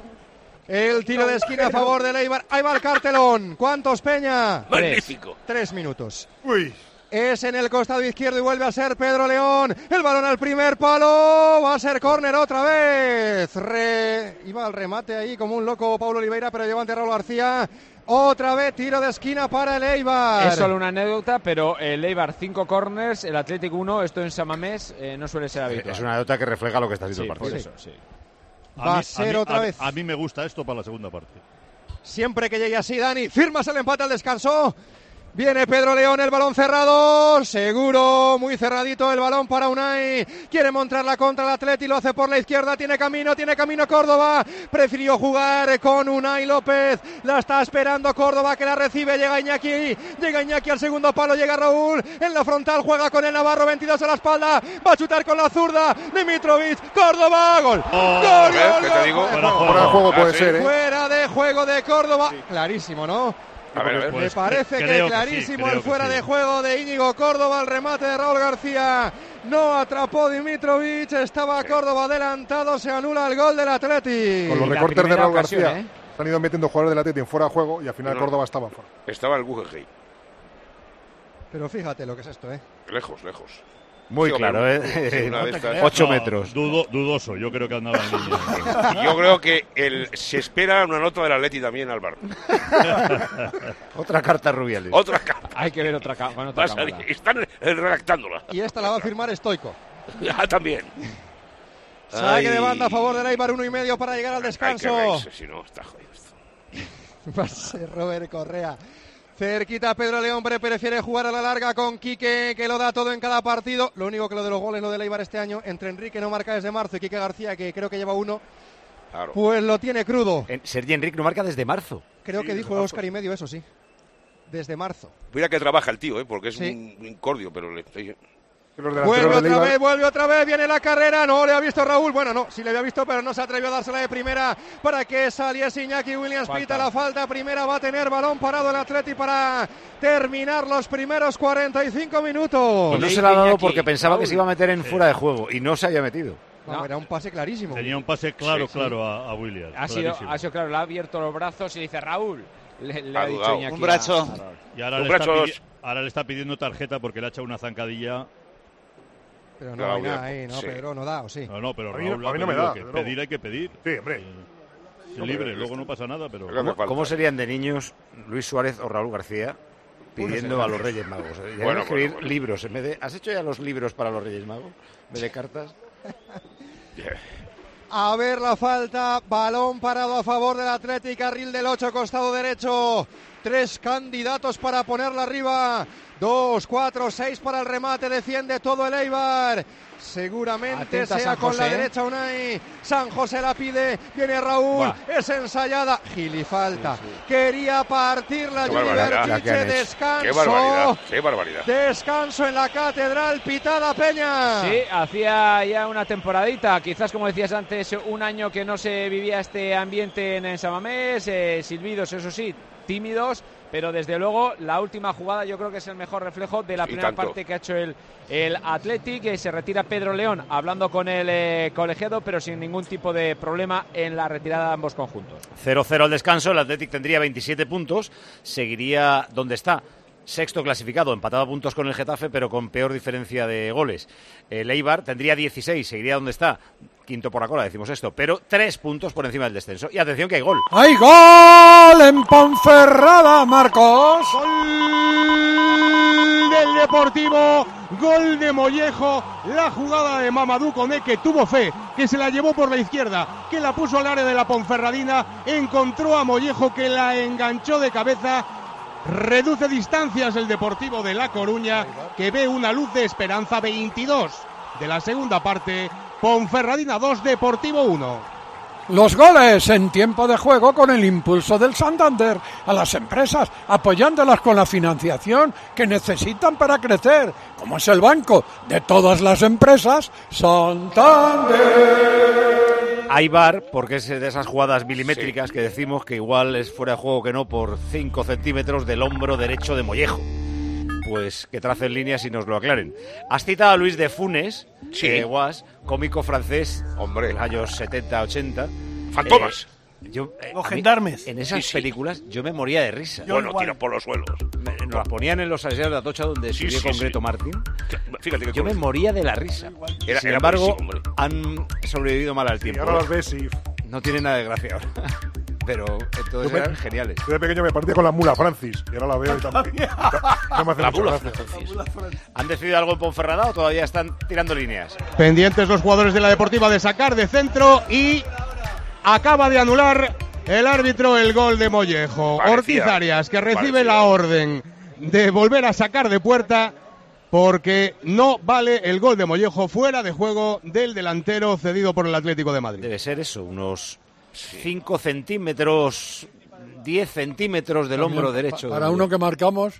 El tiro de esquina a favor del Eibar. Ahí va el cartelón. ¿Cuántos, Peña? Magnífico. Tres minutos. Uy. Es en el costado izquierdo y vuelve a ser Pedro León. El balón al primer palo. Va a ser córner otra vez. Re... Iba al remate ahí como un loco Paulo Oliveira, pero lleva ante Raúl García. Otra vez tiro de esquina para el Eibar. Es solo una anécdota, pero el Eibar cinco corners, el Atlético uno, esto en Samamés eh, no suele ser habitual. Es una nota que refleja lo que está haciendo Sí, el partido. por eso, sí. Va a mí- ser mí- otra a- vez. A mí me gusta esto para la segunda parte. Siempre que llegue así, Dani, firmas el empate al descanso. Viene Pedro León, el balón cerrado, seguro, muy cerradito el balón para Unai. Quiere montar la contra el Atleti, lo hace por la izquierda, tiene camino, tiene camino Córdoba. Prefirió jugar con Unai López, la está esperando Córdoba que la recibe, llega Iñaki, llega Iñaki al segundo palo, llega Raúl, en la frontal juega con el Navarro, veintidós a la espalda, va a chutar con la zurda, Dimitrovic, Córdoba, gol. Oh, gol, ¿ves? gol, ¿Qué gol, te digo? gol, Fuera gol. de Fuera de juego Ah, puede sí. ser, ¿eh? Fuera de juego de Córdoba. Clarísimo, ¿no? A ver, a ver. Me Pues parece creo que que clarísimo sí, creo el que fuera sí. de juego de Íñigo Córdoba, el remate de Raúl García. No atrapó Dimitrovic, estaba Córdoba adelantado, se anula el gol del Atleti. Con los Y la recortes de primera Raúl ocasión, García ¿eh? se han ido metiendo jugadores del Atleti en fuera de juego y al final No. Córdoba estaba fuera. Estaba el Guggenheim. Pero fíjate lo que es esto, ¿eh? Lejos, lejos. Muy Sí, hombre, claro, ¿eh? una de estas- Ocho No, metros. dudo- dudoso, yo creo que andaba en línea. Y yo creo que el, se espera una nota del Atleti también, Álvaro. Otra carta Rubiales. Otra carta. Hay que ver otra, ca- con otra Va a salir. cámara. Están eh, redactándola. Y esta la va a firmar Stoico. Ah, también. Saque de Ay. banda a favor del Eibar, uno y medio para llegar al Hay que descanso. reírse, si no, está jodido esto. Va a ser Robert Correa. Cerquita Pedro León, pero prefiere jugar a la larga con Quique, que lo da todo en cada partido. Lo único que lo de los goles, lo del Eibar este año, entre Enrique no marca desde marzo y Quique García, que creo que lleva uno, Claro. pues lo tiene crudo. En- Sergi Enrique no marca desde marzo. Creo Sí, que desde dijo marzo. Óscar y medio, eso sí. Desde marzo. Mira que trabaja el tío, ¿eh? Porque es Sí. un, un incordio, pero le... Los Vuelve delanteros del otra Eibar- vez, vuelve otra vez, viene la carrera, no le ha visto Raúl, bueno, no, sí le había visto, pero no se atrevió a dársela de primera para que saliese Iñaki Williams, Falta. pita la falta, primera va a tener balón parado el Atleti para terminar los primeros cuarenta y cinco minutos. Pues no Le se la ha dice dado Iñaki, porque pensaba que Raúl. se iba a meter en fuera de juego y no se había metido. No, era un pase clarísimo. Tenía un pase claro, Sí, sí. claro a, a Williams. Ha sido, clarísimo. ha sido claro, le ha abierto los brazos y dice Raúl. Le, le Ha ha dicho dudado. Iñaki Un a- brazo. a Raúl. Y ahora Un le, está brazo pidi- dos. ahora le está pidiendo tarjeta porque le ha echado una zancadilla. Pero no Claro, hay nada ya, ahí, ¿no, sí. Pedro? No da, ¿o sí? No, no, pero A mí no- Raúl a mí no ha me pedido da, que desde luego. pedir hay que pedir. Sí, hombre. Es Hombre, libre, esto- luego no pasa nada, pero... es lo que falta. ¿Cómo serían de niños Luis Suárez o Raúl García pidiendo a los Reyes Magos? ¿Eh? Ya Bueno, deben bueno, escribir bueno. libros en vez de... ¿Has hecho ya los libros para los Reyes Magos? En vez de cartas. A ver la falta, balón parado a favor del Athletic, carril del ocho, costado derecho. Tres candidatos para ponerla arriba. Dos, cuatro, seis para el remate, defiende todo el Eibar. Seguramente Atenta sea San con José, la ¿eh? derecha Unai. San José la pide, viene Raúl, Buah. es ensayada. Gili falta. Quería partirla Qué Juli barbaridad. Berchiche, descanso. Qué barbaridad, qué barbaridad. Descanso en la catedral, pitada Peña. Sí, hacía ya una temporadita, quizás como decías antes, un año que no se vivía este ambiente en San Mamés, eh, silbidos, eso sí, tímidos, pero desde luego la última jugada yo creo que es el mejor reflejo de la Y primera tanto. parte que ha hecho el, el Athletic, que se retira Pedro León hablando con el eh, colegiado, pero sin ningún tipo de problema en la retirada de ambos conjuntos. cero cero al descanso, el Athletic tendría veintisiete puntos, seguiría donde está, sexto clasificado, empatado a puntos con el Getafe, pero con peor diferencia de goles. El Eibar tendría dieciséis, seguiría donde está, quinto por la cola, decimos esto, pero tres puntos por encima del descenso. Y atención que hay gol. ¡Hay gol en Ponferrada, Marcos! Gol del Deportivo, gol de Mollejo, la jugada de Mamadou Koné, que tuvo fe, que se la llevó por la izquierda, que la puso al área de la Ponferradina, encontró a Mollejo que la enganchó de cabeza. Reduce distancias el Deportivo de La Coruña, que ve una luz de esperanza. Veintidós de la segunda parte, Ponferradina dos, Deportivo uno. Los goles en tiempo de juego con el impulso del Santander a las empresas, apoyándolas con la financiación que necesitan para crecer, como es el banco de todas las empresas, Santander. Hay V A R, porque es de esas jugadas milimétricas que decimos que igual es fuera de juego que no por cinco centímetros del hombro derecho de Mollejo. Pues que tracen líneas y nos lo aclaren. Has citado a Luis de Funes, Sí. eh, Guas, cómico francés, Hombre, en los años setenta, ochenta. Fantomas. Eh, yo, eh, Los a mí, gendarmes. En esas Sí, sí. películas yo me moría de risa. Yo Bueno, igual. tira por los suelos. Me- nos las ponían en los salseros de Atocha donde Sí, estudié sí, con sí. Greto Martín. Fíjate que Yo me con- moría de la risa. Era- Sin era embargo, buenísimo, hombre. han sobrevivido mal al Y tiempo. ahora las ves y... No tiene nada de gracia ahora. Pero entonces Yo me- eran geniales. Yo de pequeño me partía con la mula Francis, y ahora la veo y tampoco. No me hace La mucha mula gracia. Francis. ¿Han decidido algo en Ponferrada o todavía están tirando líneas? Pendientes los jugadores de la Deportiva de sacar de centro y acaba de anular el árbitro el gol de Mollejo. Parecía, Ortiz Arias, que recibe parecía. la orden de volver a sacar de puerta porque no vale el gol de Mollejo, fuera de juego del delantero cedido por el Atlético de Madrid. Debe ser eso, unos cinco centímetros, diez centímetros del hombro También, derecho. pa- Para uno que marcamos,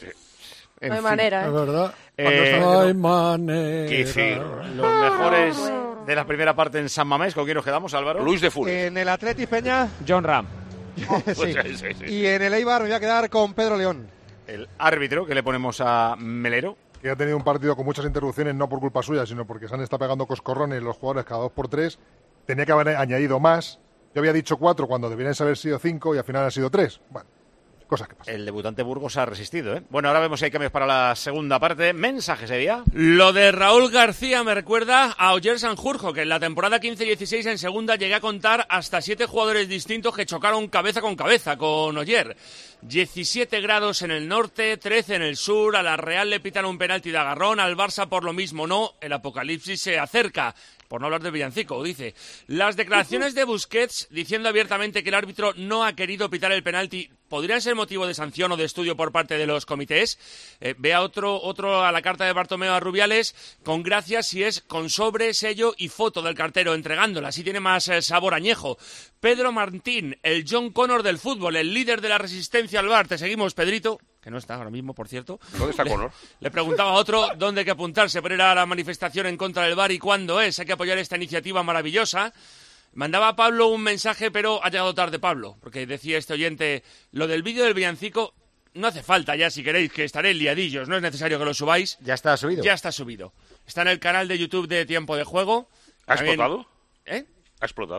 En No hay fin. manera, es ¿eh? verdad. Eh, No hay manera. Qué feo. Los mejores de la primera parte en San Mamés. ¿Con quién nos quedamos, Álvaro? Luis de Funes. En el Athletic Peña, John Ram. sí. Sí, sí, sí. Y en el Eibar me voy a quedar con Pedro León. El árbitro que le ponemos a Melero. Que ha tenido un partido con muchas interrupciones, no por culpa suya, sino porque se han estado pegando coscorrones los jugadores cada dos por tres. Tenía que haber añadido más. Yo había dicho cuatro cuando deberían haber sido cinco y al final han sido tres. Bueno, cosas que pasan. El debutante Burgos ha resistido, ¿eh? Bueno, ahora vemos si hay cambios para la segunda parte. Mensaje sería. Lo de Raúl García me recuerda a Oyer Sanjurjo, que en la temporada quince dieciséis en segunda llegué a contar hasta siete jugadores distintos que chocaron cabeza con cabeza con Oyer. diecisiete grados en el norte, trece en el sur, a la Real le pitan un penalti de agarrón, al Barça por lo mismo no, el apocalipsis se acerca. Por no hablar del villancico, dice. Las declaraciones de Busquets diciendo abiertamente que el árbitro no ha querido pitar el penalti podrían ser motivo de sanción o de estudio por parte de los comités. Eh, vea otro, otro a la carta de Bartomeu a Rubiales, con gracia si es con sobre, sello y foto del cartero entregándola, así tiene más eh, sabor añejo. Pedro Martín, el John Connor del fútbol, el líder de la resistencia al V A R. Te seguimos, Pedrito. Que no está ahora mismo, por cierto. ¿Dónde está Le- Connor? Le preguntaba a otro dónde hay que apuntarse para ir a la manifestación en contra del V A R y cuándo es. Hay que apoyar esta iniciativa maravillosa. Mandaba a Pablo un mensaje, pero ha llegado tarde Pablo, porque decía este oyente, lo del vídeo del villancico no hace falta ya, si queréis, que estaré en liadillos, no es necesario que lo subáis. Ya está subido. Ya está subido. Está en el canal de YouTube de Tiempo de Juego. ¿Ha También- explotado? ¿Eh? ¿Ha explotado?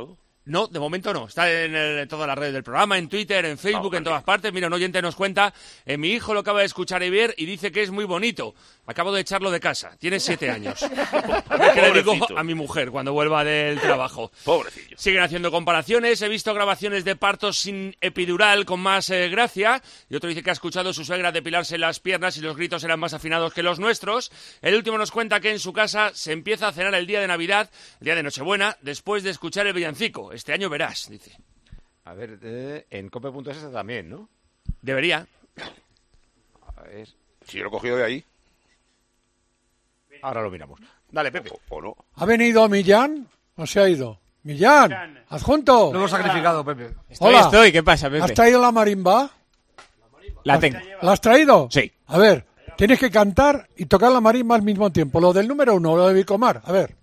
No, de momento no. Está en, el, en todas las redes del programa, en Twitter, en Facebook, oh, vale. en todas partes. Mira, un oyente nos cuenta, eh, mi hijo lo acaba de escuchar y ver y dice que es muy bonito. Acabo de echarlo de casa. Tiene siete años. Es que le digo a mi mujer cuando vuelva del trabajo. Pobrecillo. Siguen haciendo comparaciones. He visto grabaciones de partos sin epidural con más eh, gracia. Y otro dice que ha escuchado a su suegra depilarse las piernas y los gritos eran más afinados que los nuestros. El último nos cuenta que en su casa se empieza a cenar el día de Navidad, el día de Nochebuena, después de escuchar el villancico. Este año verás, dice. A ver, eh, en cope punto es también, ¿no? Debería. A ver. Si yo lo he cogido de ahí. Ahora lo miramos. Dale, Pepe. O, o no. ¿Ha venido Millán o se ha ido? Millán, adjunto. Lo hemos sacrificado, Pepe. Estoy, Hola. estoy. ¿Qué pasa, Pepe? ¿Has traído la marimba? La tengo. ¿La has traído? Sí. A ver, tienes que cantar y tocar la marimba al mismo tiempo. Lo del número uno, lo de Vicomar. A ver.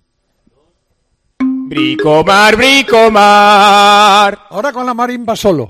Bricomar, Bricomar. Ahora con la marimba solo.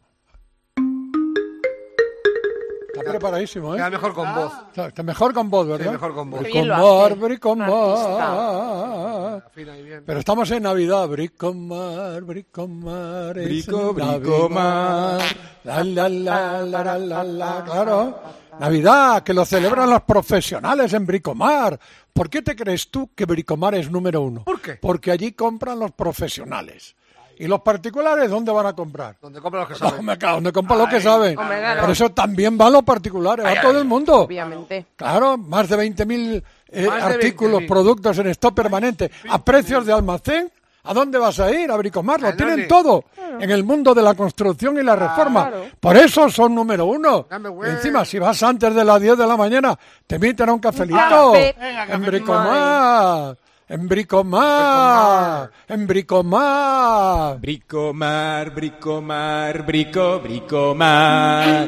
Está preparadísimo, ¿eh? Queda mejor con voz. Está, está mejor con voz, ¿verdad? Sí, mejor con voz. Bricomar, Bricomar. Pero estamos en Navidad. Bricomar, Bricomar. es Brico, Navidad. Bricomar. La, la, la, la, la, la, la. Claro. Navidad, que lo celebran los profesionales en Bricomar. ¿Por qué te crees tú que Bricomar es número uno? ¿Por qué? Porque allí compran los profesionales. ¿Y los particulares dónde van a comprar? Donde compran los que saben. No, me cago, donde compran los que saben. Hombre, claro. Por eso también van los particulares, Ay, va todo ay, el mundo. Obviamente. Claro, más de veinte mil eh, Más de artículos, veinte mil. productos en stock permanente a precios de almacén. ¿A dónde vas a ir? A Bricomar, lo ¿A tienen dónde? todo en el mundo de la construcción y la reforma. Claro. Por eso son número uno. Dame, güey. Encima, si vas antes de las diez de la mañana, te invitan a un cafelito. café. Venga, En café. Bricomar. En Bricomar. En Bricomar. Bricomar, Bricomar, Brico, Bricomar.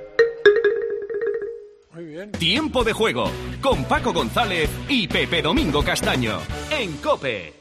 Muy bien. Tiempo de juego con Paco González y Pepe Domingo Castaño en COPE.